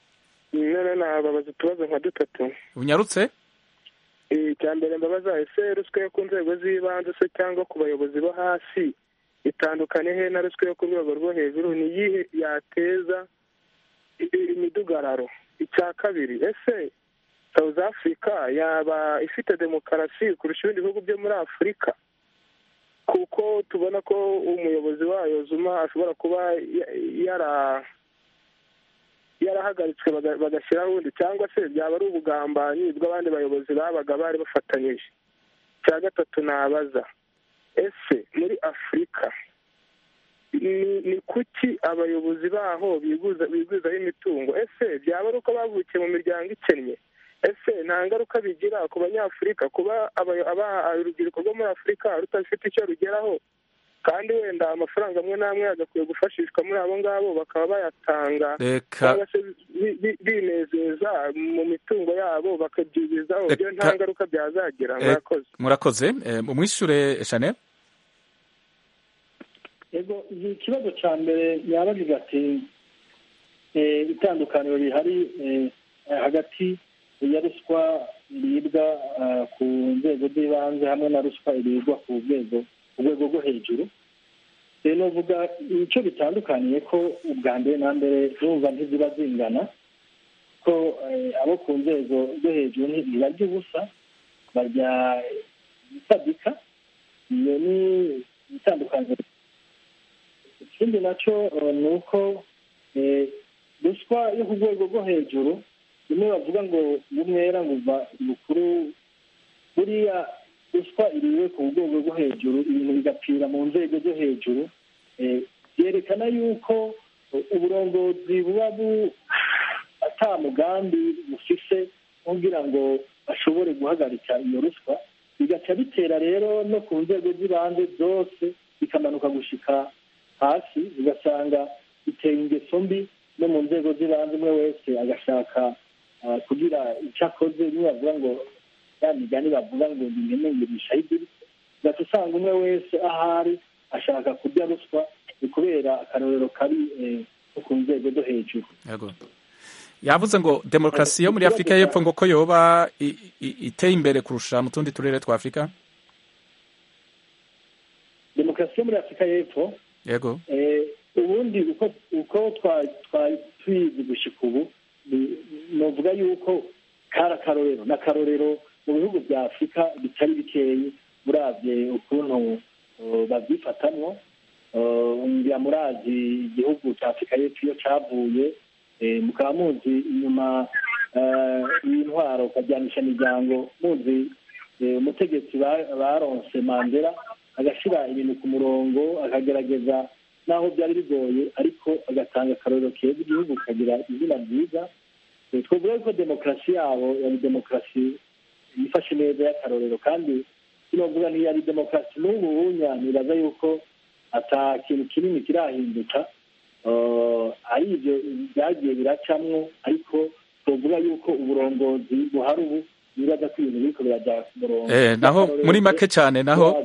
Nababaza utubazo nka dutatu. Unyarutse? Icya mbere mbabaza, ese ruswa yo ku nzego z'ibanze se cyangwa ku bayobozi bo hasi itandukanye he na ruswa yo ku rwego rwo hejuru, ni iyihe yateza imidugararo? Icya kabiri, ese South Africa yaba ifite demokarasi kurusha ibindi bihugu byo muri Afurika? Kuko tubona ko umuyobozi wayo Zuma ashobora kuba yarahagaritswe bagashyiraho undi, cyangwa se byaba ari ubugambanyi bw'abandi bayobozi babaga bari bafatanyije. Icya gatatu nabaza, ese muri Afurika ni kuki abayobozi baho biguzaho imitungo? Ese byaba ari uko bavukiye mu miryango ikennye? Ese nta ngaruka bigira ku banyafurika kuba urubyiruko rwo muri Afurika rutafite icyo rugeraho, kandi wenda amafaranga amwe n'amwe agakwiye gufashishwa muri abo ngabo bakaba bayatanga cyangwa se binezeza mu mitungo yabo bakabyigizaho, byo nta ngaruka byazagira? Murakoze. Mumwishure Chanel. Yego, ikibazo cya mbere yabagize ati itandukaniro rihari hagati ya ruswa iribwa ku nzego z'ibanze hamwe na ruswa iribwa ku rwego rwo hejuru. Rero novuga icyo bitandukaniye ko ubwa mbere na mbere zumva ntiziba zingana, ko abo ku nzego zo hejuru ntibarya ubusa, barya isadika. Iyo ni itandukaniro. Ikindi nacyo ni uko ruswa yo ku rwego rwo hejuru, rimwe bavuga ngo umwera nguva mukuru, buriya ruswa iriwe ku rwego rwo hejuru, ibintu bigapfira mu nzego zo hejuru, byerekana yuko uburongozi buba ata mugambi bufise kugira ngo bashobore guhagarika iyo ruswa, bigaca bitera rero no ku nzego z'ibanze zose bikamanuka gushika hasi, ugasanga biteye ingeso mbi no mu nzego z'ibanze, umwe wese agashaka kugira icyo akoze. Niyo bavuga ngo ya migani bavuga ngo impene ngurisha idirishya, ugaca usanga umwe wese ahari ashaka kurya ruswa, ni kubera akarorero kari ku nzego zo hejuru. Yavuze ngo demokarasi yo muri Afurika y'Epfo ngo ko yoba iteye imbere kurusha mu tundi turere twa Afurika. Demokarasi yo muri Afurika y'Epfo, yego, ubundi uko twari tuyizi gushika ubu, novuga yuko kari akarorero n'akarorero mu bihugu bya Afurika bitari bikeyi, muravye ukuntu babyifatamwo. Ngira murazi igihugu cya Afurika y'Epfo iyo cavuye, mukaba muzi inyuma y'intwaro ukajyanisha imiryango, muzi umutegetsi baronse Mandela agashira ibintu ku murongo, akagerageza naho byari bigoye, ariko agatanga akarorero keza, igihugu kagira izina ryiza. Twavuga ko demokarasi yabo yari demokarasi yifashe neza y'akarorero, kandi sinovuga ntiyari demokarasi n'ubu bunya, nibaza yuko ata kintu kinini kirahinduka, ari ibyo byagiye biracamwo, ariko twavuga yuko uburongozi buhari ubu nibaza ko ibintu biriko birajya ku murongo. Naho muri make cyane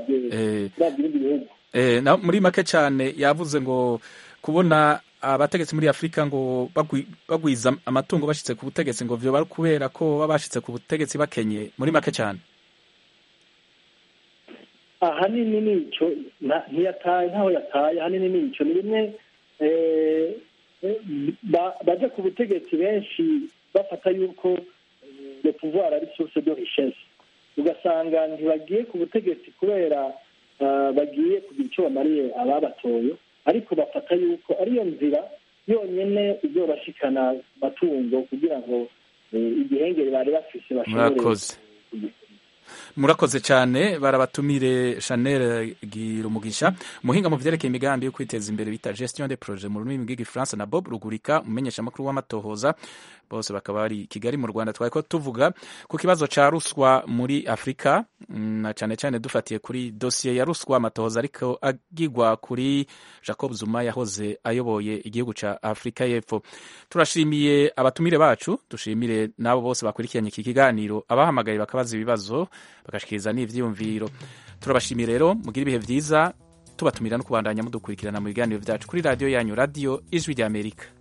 muri make cyane yavuze ngo kubona abategetsi muri Afurika ngo bagwiza amatungo bashitse ku butegetsi ngo vyo bari kubera ko baba bashitse ku butegetsi bakenye. Muri make cyane ahanini nico ntiyataye ntaho yataye, ahanini nico ni rimwe baje ku butegetsi benshi bafata yuko le pouvoir ari source de richesse, ugasanga ntibagiye ku butegetsi kubera bagiye kugira icyo bamariye ababatoye, ariko bafata yuko ariyo nzira yonyine izobashikana matungo kugira ngo igihengeri bari bafise bashobore. Murakoze cyane. Barabatumire Chanel Girumugisha, umuhinga mu vyerekeye imigambi yo kwiteza imbere bita gestion des projets mu rurimi rw'igifaransa, na Bob Rugurika, umumenyesha makuru w'amatohoza, bose bakaba bari Kigali mu Rwanda. Twariko tuvuga ku kibazo ca ruswa muri Afrika, na cyane cyane dufatiye kuri dossier ya ruswa, amatohoza ariko agirwa kuri Jacob Zuma yahoze ayoboye igihugu ca Afrika y'Epfo. Turashimiye abatumire bacu, dushimire nabo bose bakurikiranye iki kiganiro, abahamagaye bakabaza ibibazo bagashikiriza n'ivyiyumviro. Turabashimiye rero, mugira ibihe vyiza, tubatumira no kubandanya mudukurikirana mu biganiro vyacu kuri radio yanyu, Radio Ijwi ry'Amerika.